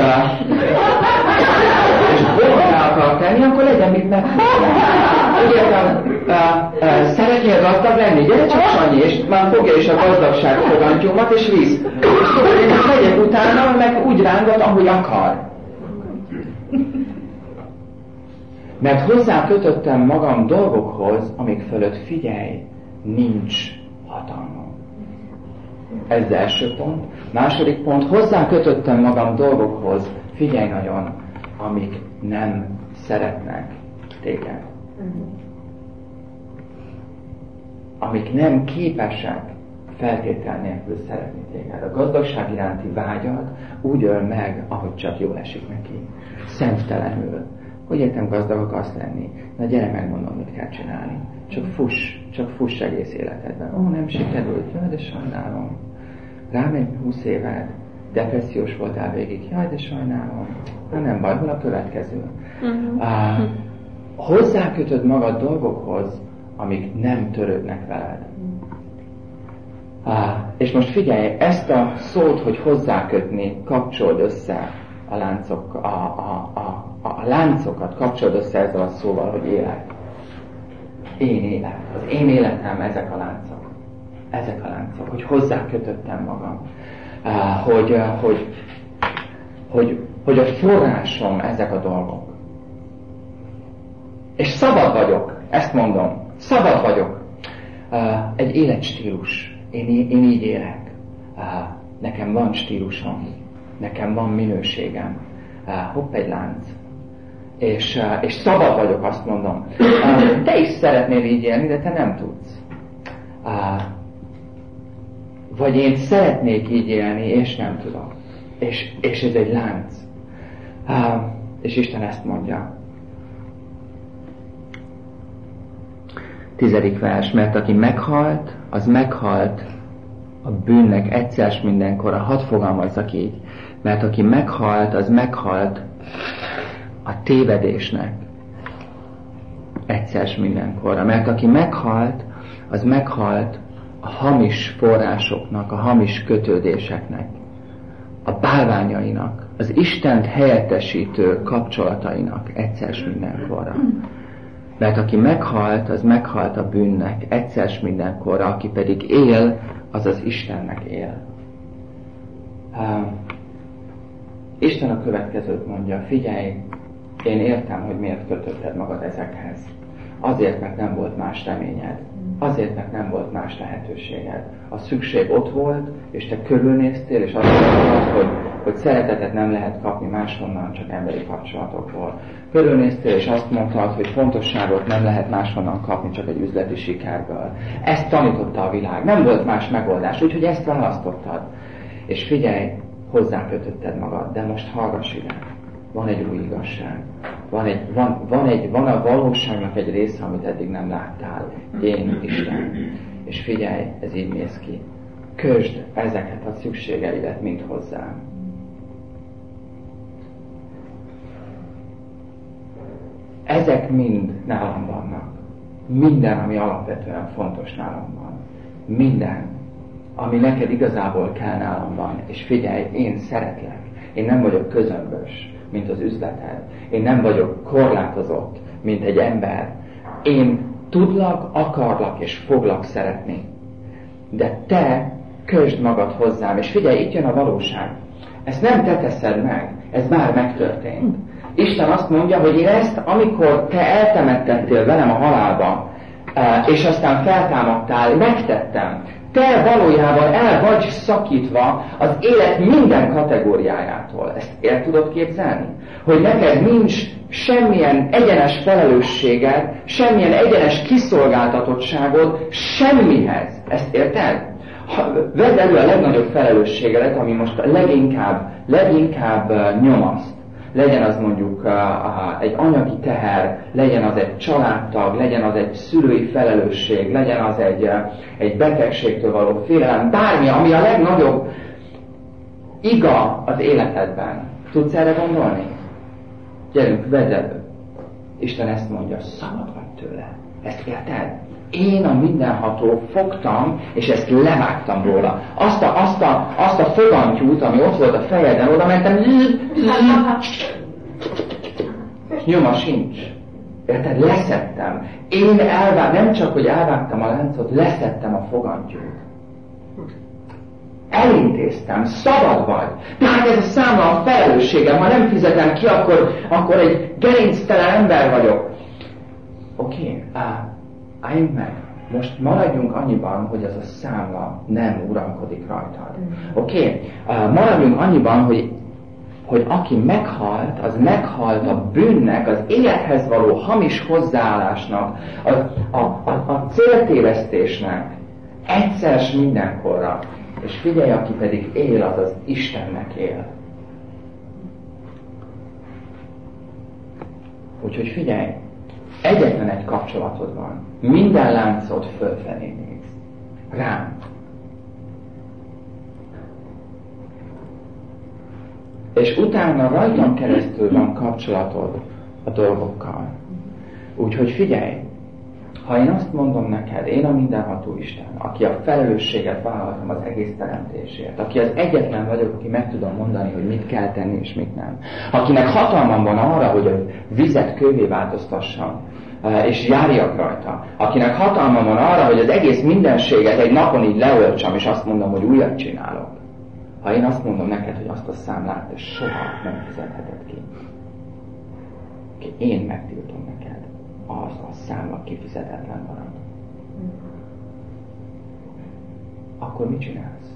bolgá akar tenni, akkor legyen mit megfogni. Úgy értem, szeretnél gazdag lenni? Gyere csak, Sanyi, és már fogja is a gazdagság fogantyúmat, és visz. És tudod, én megyek utána, meg úgy rángat, ahogy akar. Mert hozzá kötöttem magam dolgokhoz, amik fölött, figyelj, nincs hatalmam. Ez az első pont. Második pont, hozzá kötöttem magam dolgokhoz, figyelj nagyon, amik nem szeretnek téged. Amik nem képesek feltétel nélkül szeretni téged. A gazdagság iránti vágyad úgy öl meg, ahogy csak jól esik neki. Szemtelenül. Hogy értem, gazdag akarsz lenni? Na gyere, megmondom, mit kell csinálni. Csak fuss egész életedben. Ó, nem sikerült, jaj, de sajnálom. Rámegy 20 éved, depressziós voltál végig, jaj, de sajnálom. Na nem baj, hol a következő? Hozzákötöd magad dolgokhoz, amik nem törődnek veled. És most figyelj, ezt a szót, hogy hozzákötni, kapcsold össze a láncokkal, a láncokat kapcsolod össze ezzel a szóval, hogy élet. Én élet. Az én életem ezek a láncok. Ezek a láncok, hogy hozzá kötöttem magam. Hogy a forrásom ezek a dolgok. És szabad vagyok, ezt mondom. Szabad vagyok. Egy életstílus. Én így élek. Nekem van stílusom. Nekem van minőségem. Hopp, egy lánc. És szabad vagyok, azt mondom. Te is szeretnél így élni, de te nem tudsz. Vagy én szeretnék így élni, és nem tudok. És ez egy lánc. És Isten ezt mondja. 10. vers, mert aki meghalt, az meghalt a bűnnek egyszer mindenkorra. Hadd fogalmazzak így. Mert aki meghalt, az meghalt a tévedésnek egyszer mindenkorra. Mert aki meghalt, az meghalt a hamis forrásoknak, a hamis kötődéseknek, a bálványainak, az Istent helyettesítő kapcsolatainak egyszer mindenkorra. Mert aki meghalt, az meghalt a bűnnek egyszer mindenkorra, aki pedig él, az az Istennek él. Isten a következőt mondja, figyelj, én értem, hogy miért kötötted magad ezekhez. Azért, mert nem volt más reményed. Azért, mert nem volt más lehetőséged. A szükség ott volt, és te körülnéztél, és azt mondtad, hogy szeretetet nem lehet kapni máshonnan, csak emberi kapcsolatokból. Körülnéztél, és azt mondtad, hogy fontosságot nem lehet máshonnan kapni, csak egy üzleti sikerből. Ezt tanította a világ. Nem volt más megoldás, úgyhogy ezt választottad. És figyelj, hozzákötötted magad, de most hallgass ide. Van egy új igazság. Van a valóságnak egy része, amit eddig nem láttál. Én, Isten. És figyelj, ez így néz ki. Kösd ezeket a szükségeidet mind hozzám. Ezek mind nálam vannak. Minden, ami alapvetően fontos nálam van. Minden, ami neked igazából kell nálam van. És figyelj, én szeretlek. Én nem vagyok közömbös, mint az üzleted. Én nem vagyok korlátozott, mint egy ember. Én tudlak, akarlak és foglak szeretni. De te kösd magad hozzám, és figyelj, itt jön a valóság. Ezt nem te teszed meg, ez már megtörtént. Isten azt mondja, hogy én ezt, amikor te eltemettettél velem a halálba, és aztán feltámadtál, megtettem. Te valójában el vagy szakítva az élet minden kategóriájától. Ezt el tudod képzelni? Hogy neked nincs semmilyen egyenes felelősséged, semmilyen egyenes kiszolgáltatottságod semmihez. Ezt érted? Vedd elő a legnagyobb felelősségedet, ami most a leginkább nyomaszt. Legyen az mondjuk egy anyagi teher, legyen az egy családtag, legyen az egy szülői felelősség, legyen az egy betegségtől való félelem, bármi, ami a legnagyobb iga az életedben. Tudsz erre gondolni? Gyerünk, vedd elő. Isten ezt mondja, szabad vagy tőle. Ezt érted? Én a mindenható fogtam, és ezt levágtam róla. Azt a fogantyút, ami ott volt a fejeden, oda mentem, nyoma sincs. Érted? Leszettem. Én nem csak, hogy elvágtam a láncot, leszettem a fogantyút. Elintéztem, szabad vagy. Tehát ez a számla a felelősségem, ha nem fizetem ki, akkor egy gerinctelen ember vagyok. Oké, álljunk meg. Most maradjunk annyiban, hogy ez a számla nem uralkodik rajtad. Oké? Maradjunk annyiban, hogy aki meghalt, az meghalt a bűnnek, az élethez való hamis hozzáállásnak, a céltévesztésnek, egyszer s mindenkorra. És figyelj, aki pedig él, az az Istennek él. Úgyhogy figyelj, egyetlen egy kapcsolatod van. Minden láncot fölfelé néz. Rám. És utána rajtam keresztül van kapcsolatod a dolgokkal. Úgyhogy figyelj, ha én azt mondom neked, én a mindenható Isten, aki a felelősséget vállaltam az egész teremtésért, aki az egyetlen vagyok, aki meg tudom mondani, hogy mit kell tenni és mit nem, akinek hatalmam van arra, hogy a vizet kővé változtassam, és járjak rajta, akinek hatalmam van arra, hogy az egész mindenséget egy napon így leöltsem, és azt mondom, hogy újat csinálok. Ha én azt mondom neked, hogy azt a számlát te soha nem fizetheted ki, én megtiltom neked, az a számla kifizetetlen marad. Akkor mit csinálsz?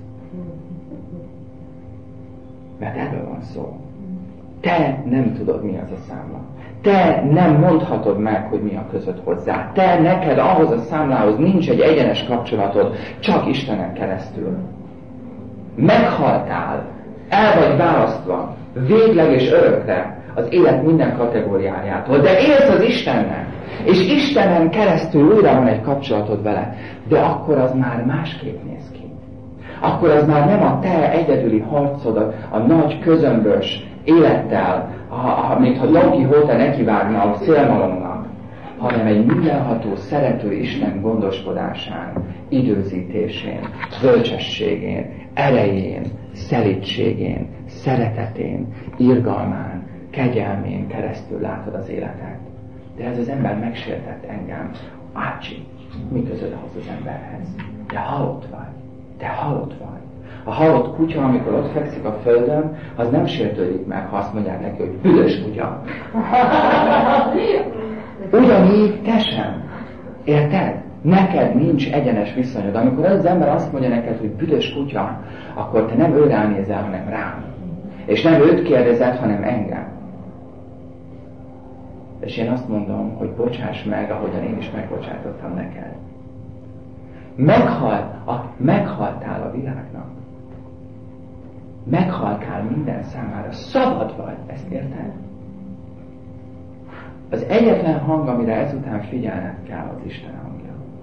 Mert erről van szó. Te nem tudod, mi az a számla. Te nem mondhatod meg, hogy mi a között hozzá. Te neked ahhoz a számlához nincs egy egyenes kapcsolatod, csak Istenen keresztül. Meghaltál, el vagy választva, végleg és örökre az élet minden kategóriájától, de élsz az Istennek, és Istenen keresztül újra van egy kapcsolatod vele, de akkor az már másképp néz ki. Akkor az már nem a te egyedüli harcod, a nagy közömbös élettel, mintha Don Quixote nekivágna a szélmalomnak, hanem egy mindenható, szerető Isten gondoskodásán, időzítésén, bölcsességén, erején, szelídségén, szeretetén, irgalmán, kegyelmén keresztül látod az életet. De ez az ember megsértett engem. Ácsi, mi közöd ahhoz az emberhez? Te halott vagy. Te halott vagy. A halott kutya, amikor ott fekszik a földön, az nem sértődik meg, ha azt mondják neki, hogy büdös kutya. Ugyanígy te sem. Érted? Neked nincs egyenes viszonyod. Amikor az ember azt mondja neked, hogy büdös kutya, akkor te nem ő ránézel, hanem rám. És nem őt kérdezed, hanem engem. És én azt mondom, hogy bocsáss meg, ahogyan én is megbocsátottam neked. Meghaltál a világnak. Meghaltál minden számára. Szabad vagy, ezt érted? Az egyetlen hang, amire ezután figyelned kell, az Isten hangja.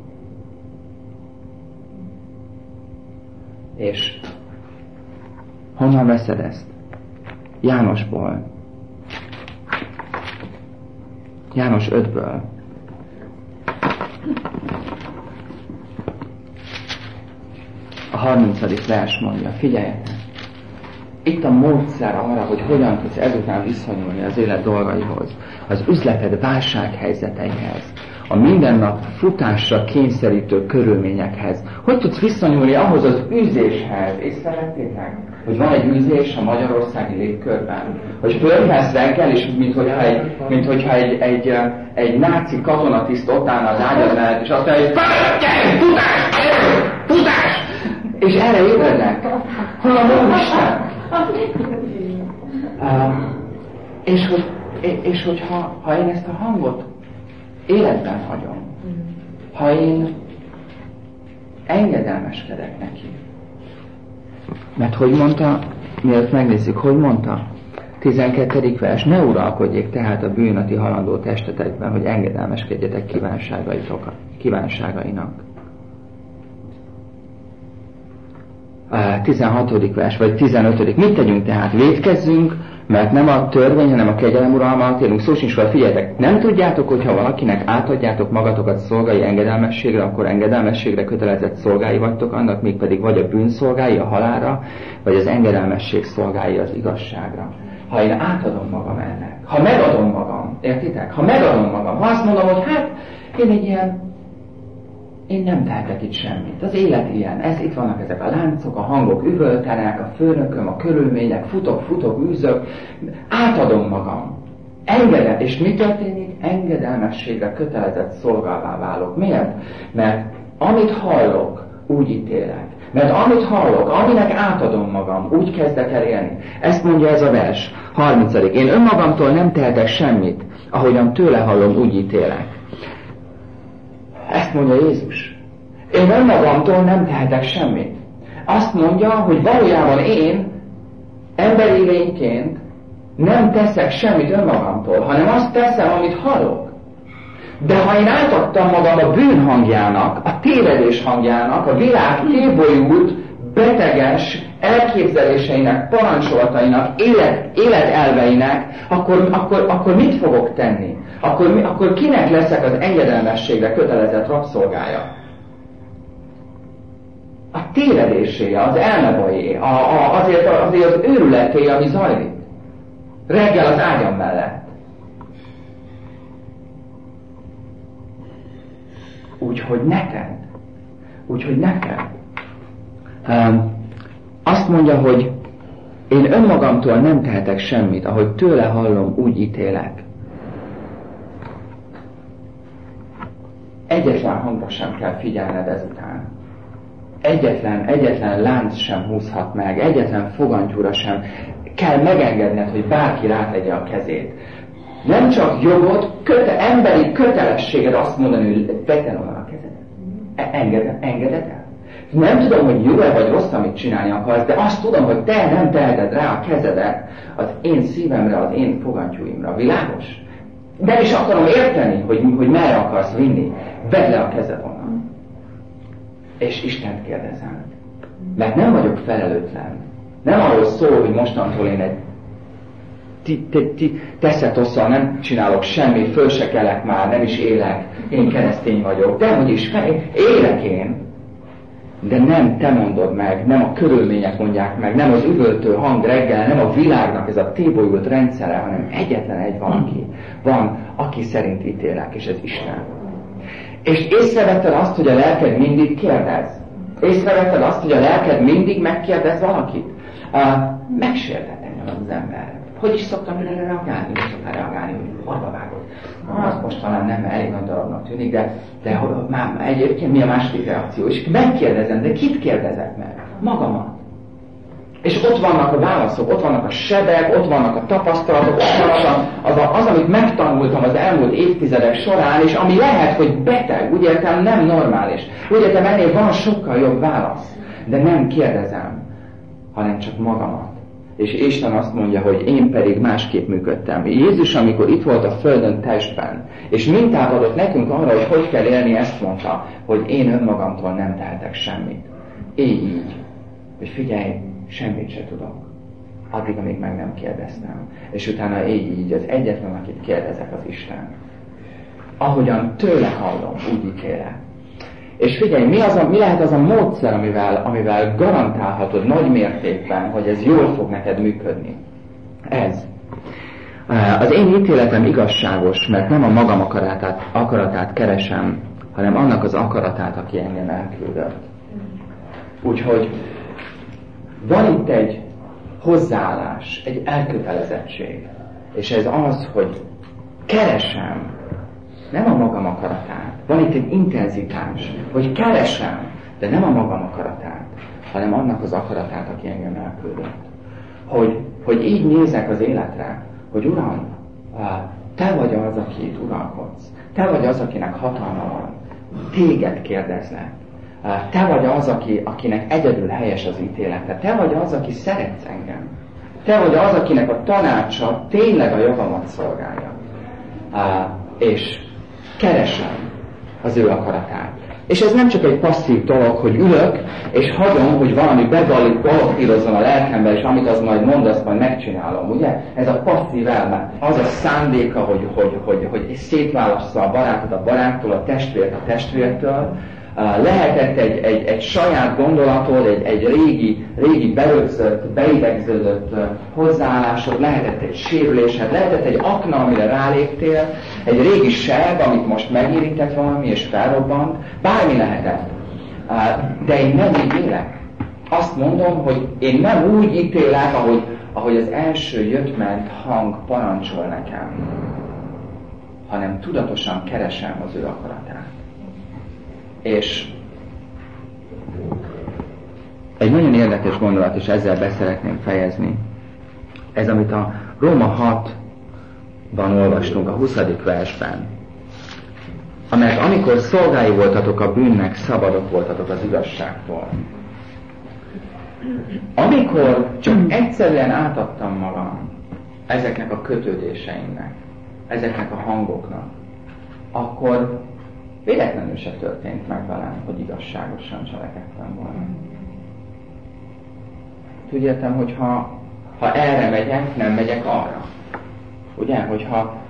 És honnan veszed ezt? Jánosból. János 5-ből. A 30. vers mondja, figyeljetek! Itt a módszer arra, hogy hogyan tudsz ezután viszonyulni az élet dolgaihoz, az üzleted válsághelyzeteihez, a mindennap futásra kényszerítő körülményekhez. Hogy tudsz visszanyúlni ahhoz az űzéshez? Észrevettétek? Hogy van egy űzés a magyarországi légkörben. Hogy fölkelsz reggel, és minthogyha egy náci katonatiszt ott állna az ágyad mellett, és azt mondja, hogy futás! És erre ébrednek. Hol a Úristen? És hogyha én ezt a hangot életben hagyom, ha én engedelmeskedek neki, mert hogy mondta, mielőtt megnézzük, hogy mondta? 12. vers, ne uralkodjék tehát a bűn a ti halandó testetekben, hogy engedelmeskedjetek kívánságainak. 16. vers, vagy 15. Mit tegyünk tehát? Vétkezzünk, mert nem a törvény, hanem a kegyelem uralma élünk. Szó sincs fel, figyeljetek, nem tudjátok, hogyha valakinek átadjátok magatokat szolgai engedelmességre, akkor engedelmességre kötelezett szolgái vagytok, annak mégpedig vagy a bűn szolgái a halálra, vagy az engedelmesség szolgái az igazságra. Ha én átadom magam ennek, ha megadom magam, értitek? Ha megadom magam, ha azt mondom, hogy hát én nem tehetek itt semmit. Az élet ilyen. Itt vannak ezek a láncok, a hangok üvöltenek, a főnököm, a körülmények, futok, űzök. Átadom magam. Engedem. És mi történik? Engedelmességre kötelezett szolgává válok. Miért? Mert amit hallok, úgy ítélek. Mert amit hallok, aminek átadom magam, úgy kezdek el élni. Ezt mondja ez a vers. 30. Én önmagamtól nem tehetek semmit, ahogyan tőle hallom, úgy ítélek. Ezt mondja Jézus. Én önmagamtól nem tehetek semmit. Azt mondja, hogy valójában én emberi lényként nem teszek semmit önmagamtól, hanem azt teszem, amit hallok. De ha én átadtam magam a bűn hangjának, a tévedés hangjának, a világ tébolyult, beteges elképzeléseinek, parancsolatainak, életelveinek, akkor mit fogok tenni? Akkor kinek leszek az engedelmességre kötelezett rabszolgája? A tévedésé, az elmebajé, azért az őrületé, ami zajlik. Reggel az ágyam mellett. Úgyhogy neked. Azt mondja, hogy én önmagamtól nem tehetek semmit, ahogy tőle hallom, úgy ítélek. Egyetlen hangra sem kell figyelned ezután. Egyetlen lánc sem húzhat meg, egyetlen fogantyúra sem kell megengedned, hogy bárki rátegye a kezét. Nem csak jogod, emberi kötelességed azt mondani, hogy vedd onnan a kezedet. Engeded el? Nem tudom, hogy jó-e vagy rossz, amit csinálni akarsz, de azt tudom, hogy te nem teheted rá a kezedet az én szívemre, az én fogantyúimra. Világos? Nem is akarom érteni, hogy merre akarsz vinni. Vedd le a kezed onnan. És Istent kérdezem. Mert nem vagyok felelőtlen. Nem arról szól, hogy mostantól én egy teszetosszal nem csinálok semmit, föl se kelek már, nem is élek, én keresztény vagyok, de hogy is, élek én, de nem te mondod meg, nem a körülmények mondják meg, nem az üvöltő hang reggel, nem a világnak ez a tébolyult rendszere, hanem egyetlen egy valaki van, aki szerint ítélek, és ez Isten. És észrevetted azt, hogy a lelked mindig kérdez? Észrevetted azt, hogy a lelked mindig megkérdez valakit? Megsértett engem az ember. Hogy is szoktam erre reagálni? Úgy szoktam reagálni, hogy orba vágod. Az most talán nem elég nagy darabnak tűnik, de már egyébként mi a második reakció? És megkérdezem, de kit kérdezek meg? Magamat. És ott vannak a válaszok, ott vannak a sebek, ott vannak a tapasztalatok, ott van az, amit megtanultam az elmúlt évtizedek során, és ami lehet, hogy beteg, úgy értem, nem normális. Úgy értem, ennél van sokkal jobb válasz. De nem kérdezem, hanem csak magamat. És Isten azt mondja, hogy én pedig másképp működtem. Jézus, amikor itt volt a földön testben, és mintát adott nekünk arra, hogy kell élni, ezt mondta, hogy én önmagamtól nem tehetek semmit. Élj így. És figyelj, semmit se tudok. Addig, amíg meg nem kérdeztem. És utána élj így, az egyetlen, akit kérdezek, az Isten. Ahogyan tőle hallom, úgy ítélek. És figyelj, mi lehet az a módszer, amivel garantálhatod nagy mértékben, hogy ez jól fog neked működni? Ez. Az én ítéletem igazságos, mert nem a magam akaratát keresem, hanem annak az akaratát, aki engem elküldött. Úgyhogy van itt egy hozzáállás, egy elkötelezettség. És ez az, hogy keresem, nem a magam akaratát. Van itt egy intenzitás, hogy keresem, de nem a magam akaratát, hanem annak az akaratát, aki engem elküldött. Hogy így nézek az életre, hogy Uram, Te vagy az, aki itt uralkodsz. Te vagy az, akinek hatalma van. Téged kérdezlek. Te vagy az, akinek egyedül helyes az ítélete. Te vagy az, aki szeretsz engem. Te vagy az, akinek a tanácsa tényleg a javamat szolgálja. És keresem az ő akaratát. És ez nem csak egy passzív dolog, hogy ülök, és hagyom, hogy valami begaloppírozzon a lelkembe, és amit az majd mond, azt majd megcsinálom, ugye? Ez a passzív elme. Az a szándéka, hogy szétválassza a barátot a baráttól, a testvért a testvértől. Lehetett egy saját gondolatod, egy régi berögzött, beidegződött hozzáállásod, lehetett egy sérülésed, lehetett egy akna, amire ráléptél, egy régi seb, amit most megérintett valami és felrobbant, bármi lehetett. De én nem így élek. Azt mondom, hogy én nem úgy ítélek, ahogy az első jött-ment hang parancsol nekem, hanem tudatosan keresem az ő akaratát. És egy nagyon érdekes gondolat, és ezzel be szeretném fejezni. Ez, amit a Róma 6-ban olvastunk, a 20. versben. Amelyek amikor szolgái voltatok a bűnnek, szabadok voltatok az igazságtól. Amikor csak egyszerűen átadtam magam ezeknek a kötődéseimnek, ezeknek a hangoknak, akkor véletlenül se történt meg velem, hogy igazságosan cselekedtem volna. Úgy értem, hogy ha erre megyek, nem megyek arra. Ugye? Hogy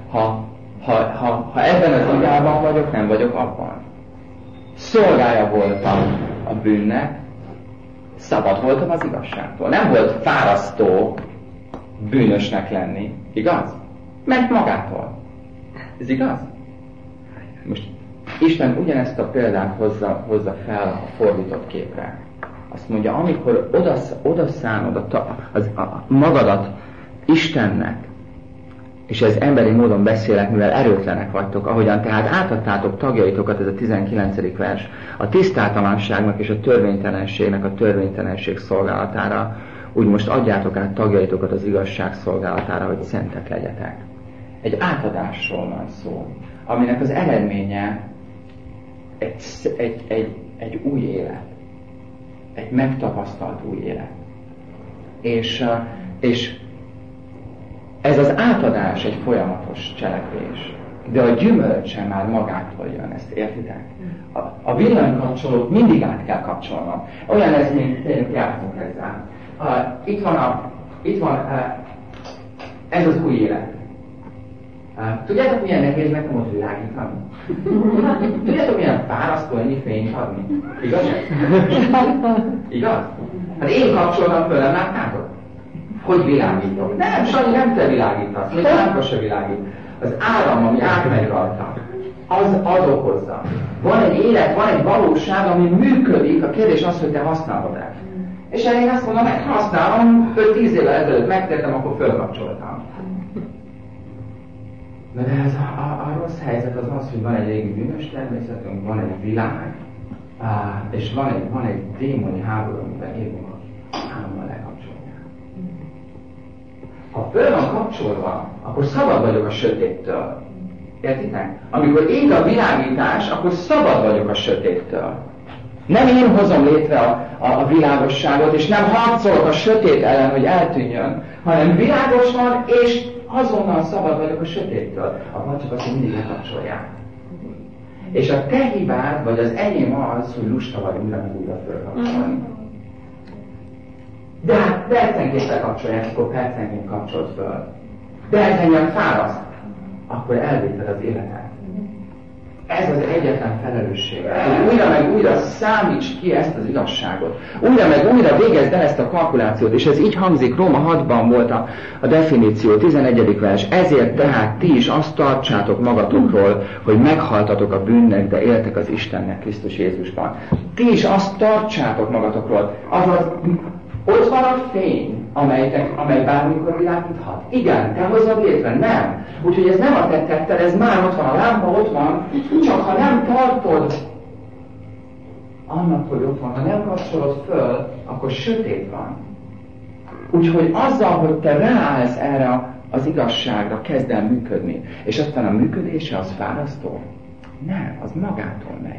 ha ebben az igában vagyok, nem vagyok abban. Szolgája voltam a bűnnek, szabad voltam az igazságtól. Nem volt fárasztó bűnösnek lenni. Igaz? Ment magától. Ez igaz? Most Isten ugyanezt a példát hozza fel a fordított képre. Azt mondja, amikor odaszánod a magadat Istennek, és ez emberi módon beszélek, mivel erőtlenek vagytok, ahogyan tehát átadtátok tagjaitokat, ez a 19. vers, a tisztátalanságnak és a törvénytelenségnek a törvénytelenség szolgálatára, úgy most adjátok át tagjaitokat az igazság szolgálatára, hogy szentek legyetek. Egy átadásról van szó, aminek az eredménye egy új élet. Egy megtapasztalt új élet. És ez az átadás egy folyamatos cselekvés. De a gyümölcse már magától jön, ezt értitek? A villanykapcsolót mindig át kell kapcsolnom. Olyan ez, mint jártunk ezzel. Itt van ez az új élet. Tudjátok, milyen nehéz nekem ott világítani? Tudjátok, milyen fárasztó ennyi fényt adni? Igaz? Igaz? Hát én kapcsoltam föl, nem láttátok? Hogy világítok? Nem, Sanyi, nem te világítasz, még Lámpa se világít. Az áram, ami átmegy rajta, az okozza. Van egy élet, van egy valóság, ami működik, a kérdés az, hogy te használod-e. És én azt mondom, hogy használom, 5-10 évvel ezelőtt megtettem, akkor fölkapcsoltam. De ez a rossz helyzet az, hogy van egy régi bűnös természetünk, van egy világ, és van egy démoni háború, amiben élünk, állammal lekapcsolják. Ha föl van kapcsolva, akkor szabad vagyok a sötéttől. Értitek? Amikor ég a világítás, akkor szabad vagyok a sötéttől. Nem én hozom létre a világosságot, és nem harcolok a sötét ellen, hogy eltűnjön, hanem világos van, és azonnal szabad vagyok a sötéttől. A csak azt mindig lekapcsolják. És a te hibád, vagy az enyém az, hogy lusta vagy újra fölkapcsolni. De hát percenként lekapcsolják, akkor percenként kapcsolt föl. De ez engem fáraszt, akkor elvéted az életet. Ez az egyetlen felelősség. Hogy újra meg újra számíts ki ezt az igazságot. Újra meg újra végezd el ezt a kalkulációt. És ez így hangzik, Róma 6-ban volt a definíció, 11. vers. Ezért tehát ti is azt tartsátok magatokról, hogy meghaltatok a bűnnek, de éltek az Istennek Krisztus Jézusban. Ti is azt tartsátok magatokról. Azaz, ott van a fény, amely bármikor világíthat. Igen, te hozod létre, nem. Úgyhogy ez nem a te tetted, ez már ott van, a lámpa ott van, csak ha nem tartod annak, hogy ott van, ha nem kapcsolod föl, akkor sötét van. Úgyhogy azzal, hogy te ráállsz erre az igazságra, kezd el működni, és aztán a működése az fárasztó? Nem, az magától megy.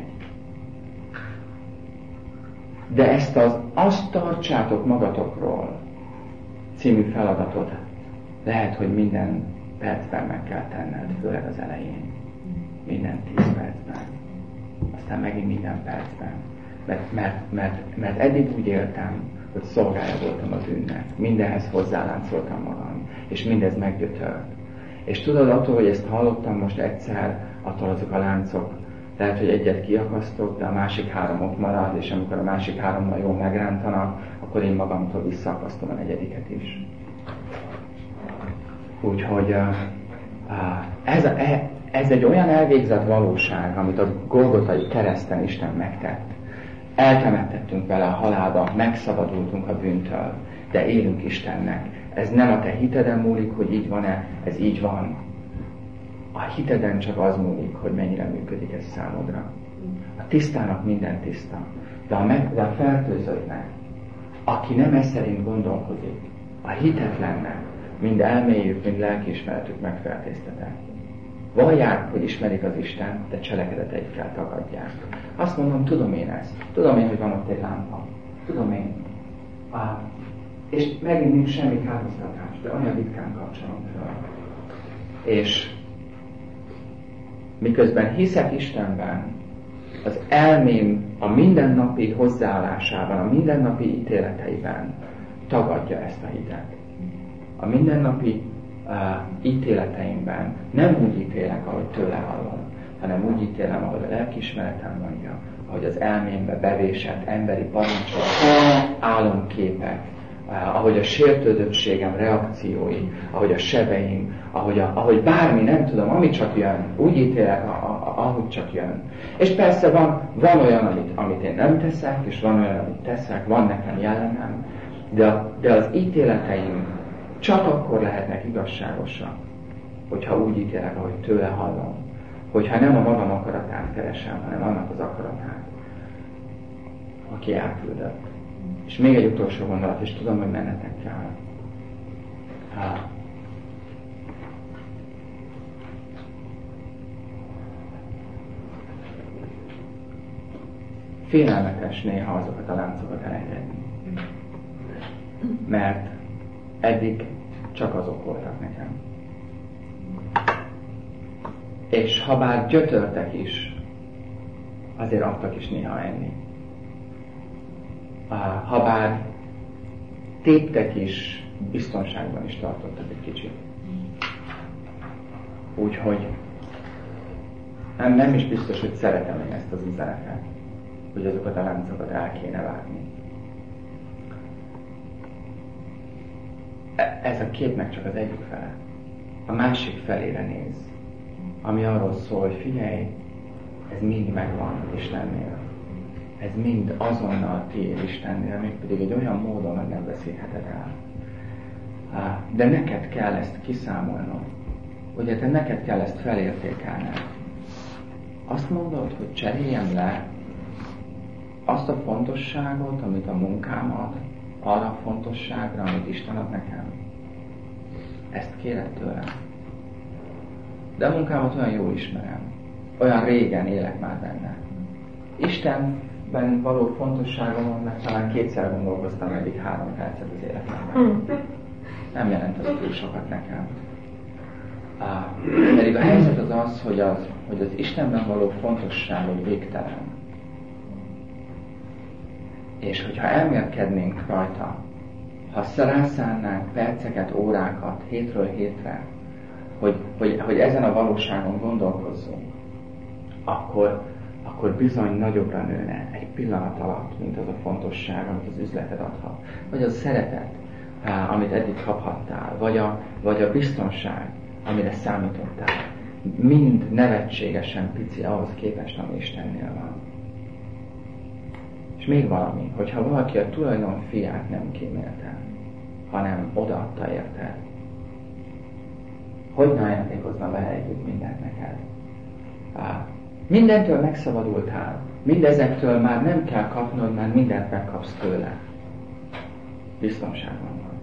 De ezt azt tartsátok magatokról című feladatot lehet, hogy minden percben meg kell tenned, főleg az elején. Minden 10 percben. Aztán megint minden percben. Mert eddig úgy éltem, hogy szolgája voltam a bűnnek. Mindenhez hozzáláncoltam magam. És mindez meggyötört. És tudod, attól, hogy ezt hallottam most egyszer, attól azok a láncok, lehet, hogy egyet kiakasztok, de a másik 3 ott marad, és amikor a másik 3-mal jól megrántanak, akkor én magamtól visszaakasztom a 4. is. Úgyhogy ez egy olyan elvégzett valóság, amit a Golgotai kereszten Isten megtett. Eltemettettünk vele a halálba, megszabadultunk a bűntől, de élünk Istennek. Ez nem a te hiteden múlik, hogy így van-e, ez így van. A hiteden csak az múlik, hogy mennyire működik ez számodra. A tisztának minden tiszta, de a fertőzöttnek, aki nem ez szerint gondolkodik, a hitetlennek, mind elméjük, mind lelkiismeretük megfertőztetek. Vallják, hogy ismerik az Isten, de cselekedeteikkel tagadják. Azt mondom, tudom én ezt. Tudom én, hogy van ott egy lámpa. Tudom én. És megint nincs semmi kárhoztatás, de olyan ritkán kapcsolom fel. És miközben hiszek Istenben, az elmém a mindennapi hozzáállásában, a mindennapi ítéleteiben tagadja ezt a hitet. A mindennapi ítéleteimben nem úgy ítélek, ahogy tőle hallom, hanem úgy ítélem, ahogy a lelkiismeretem mondja, ahogy az elmémbe bevésett emberi parancsok, álomképek, ahogy a sértődöttségem reakciói, ahogy a sebeim, ahogy bármi, nem tudom, ami csak jön, úgy ítélek, ahogy csak jön. És persze van olyan, amit én nem teszek, és van olyan, amit teszek, van nekem jellemem, de az ítéleteim csak akkor lehetnek igazságosak, hogyha úgy ítélek, ahogy tőle hallom, hogyha nem a magam akaratát keresem, hanem annak az akaratát, aki elküldött. És még egy utolsó gondolat, és tudom, hogy mennetek kell. Félelmetes néha azokat a láncokat elengedni. Mert eddig csak azok voltak nekem. És ha bár gyötörtek is, azért adtak is néha enni. Ha bár téptek is, biztonságban is tartottak egy kicsit. Úgyhogy nem is biztos, hogy szeretem én ezt az üzenetet, hogy azokat a láncokat el kéne vágni. Ez a képnek csak az egyik fele. A másik felére néz, ami arról szól, hogy figyelj, ez mind megvan Istennél. Ez mind azonnal tiéd Istennél, mégpedig egy olyan módon, hogy nem veszítheted el. De neked kell ezt kiszámolnod. Ugye te neked kell ezt felértékelned. Azt mondod, hogy cseréljem le azt a fontosságot, amit a munkám ad, arra a fontosságra, amit Isten ad nekem. Ezt kéred tőlem. De a munkámat olyan jól ismerem. Olyan régen élek már benne. Istenben való fontosságomon meg talán 2-szer gondolkoztam eddig 3 percet az életemben. Nem jelent az túl sokat nekem. Pedig a helyzet az, hogy az Istenben való fontosságod végtelen. És hogyha elmélkednénk rajta, ha rászánnánk perceket, órákat, hétről hétre, hogy ezen a valóságon gondolkozzunk, akkor bizony nagyobbra nőne egy pillanat alatt, mint az a fontosság, amit az üzleted adhat. Vagy az szeretet, amit eddig kaphattál, vagy a biztonság, amire számítottál. Mind nevetségesen pici ahhoz képest, ami Istennél van. És még valami, hogyha valaki a tulajdon fiát nem kímélte, hanem odaadta érted, hogy ne ajándékozna vele együtt mindent neked? Mindentől megszabadultál, mindezektől már nem kell kapnod, mert mindent megkapsz tőle. Biztonságban van.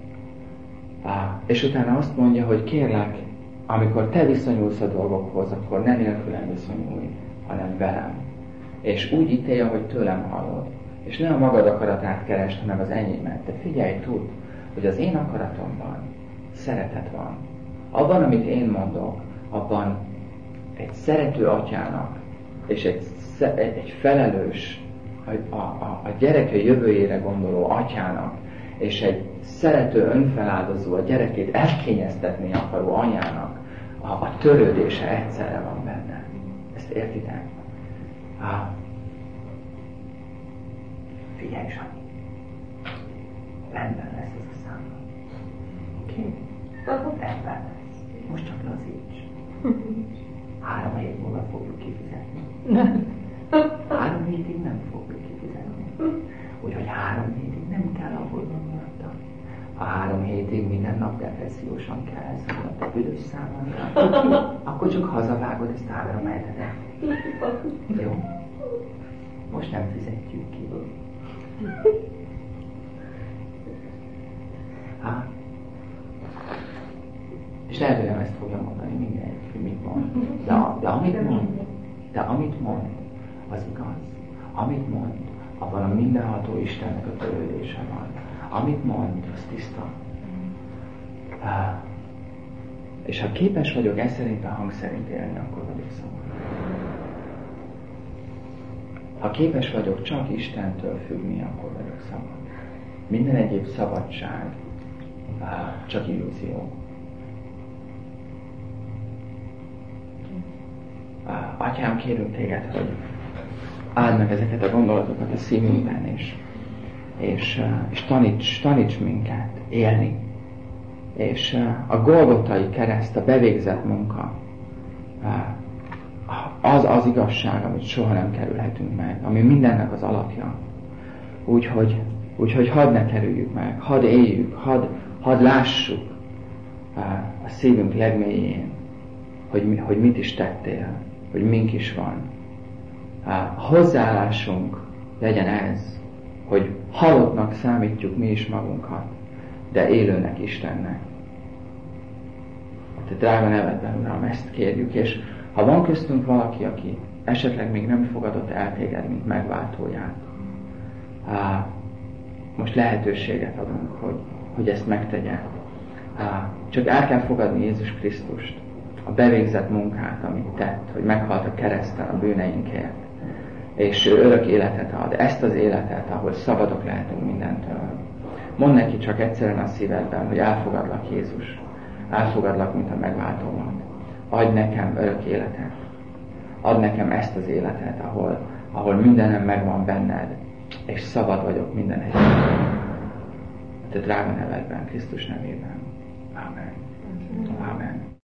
És utána azt mondja, hogy kérlek, amikor te viszonyulsz a dolgokhoz, akkor ne nélkülem viszonyulj, hanem velem. És úgy ítélj, ahogy tőlem hallod. És ne a magad akaratát keresd, hanem az enyémet. De figyelj, tudd, hogy az én akaratomban szeretet van. Abban, amit én mondok, abban egy szerető atyának, és egy felelős, a gyereke jövőjére gondoló atyának, és egy szerető önfeláldozó, a gyerekét elkényeztetni akaró anyának a törődése egyszerre van benne. Ezt értitek? Figyelj, Sanyi! Rendben lesz ez a számla. Oké? Rendben lesz. Most csak lazíts. 3 hét múlva fogjuk kifizetni. 3 hétig nem fogjuk kifizetni. Úgyhogy 3 hétig nem kell aggódni miatta. Ha 3 hétig minden nap depressziósan kell elszállnod a büdös számomra, akkor csak hazavágod ezt ágra mehetedet. Jó? Most nem fizetjük ki. És lehet, hogy nem ezt fogja mondani, mindegy, hogy mit mond. De amit mond, az igaz. Amit mond, abban a mindenható Istennek a törődése van. Amit mond, az tiszta. És ha képes vagyok e szerint a hang szerint élni, akkor vagyok szabad. Ha képes vagyok csak Istentől függni, akkor vagyok szabad. Minden egyéb szabadság csak illúzió. Atyám, kérünk téged, hogy áld meg ezeket a gondolatokat a szívünkben, és taníts minket élni. És a Golgotai kereszt, a bevégzett munka, az igazság, amit soha nem kerülhetünk meg, ami mindennek az alapja. Úgyhogy hadd ne kerüljük meg, hadd éljük, hadd lássuk a szívünk legmélyén, hogy mit is tettél, hogy mink is van. A hozzáállásunk legyen ez, hogy halottnak számítjuk mi is magunkat, de élőnek Istennek. Te drága nevedben, Uram, ezt kérjük, és ha van köztünk valaki, aki esetleg még nem fogadott el téged, mint megváltóját, most lehetőséget adunk, hogy ezt megtegye. Csak el kell fogadni Jézus Krisztust, a bevégzett munkát, amit tett, hogy meghalt a kereszten a bűneinkért, és ő örök életet ad, ezt az életet, ahol szabadok lehetünk mindentől. Mondd neki csak egyszerűen a szívedben, hogy elfogadlak, Jézus, elfogadlak, mint a megváltómat. Adj nekem örök életet, add nekem ezt az életet, ahol mindenem megvan benned, és szabad vagyok minden egyébként. A te drága nevedben, Krisztus nevében. Amen. Amen.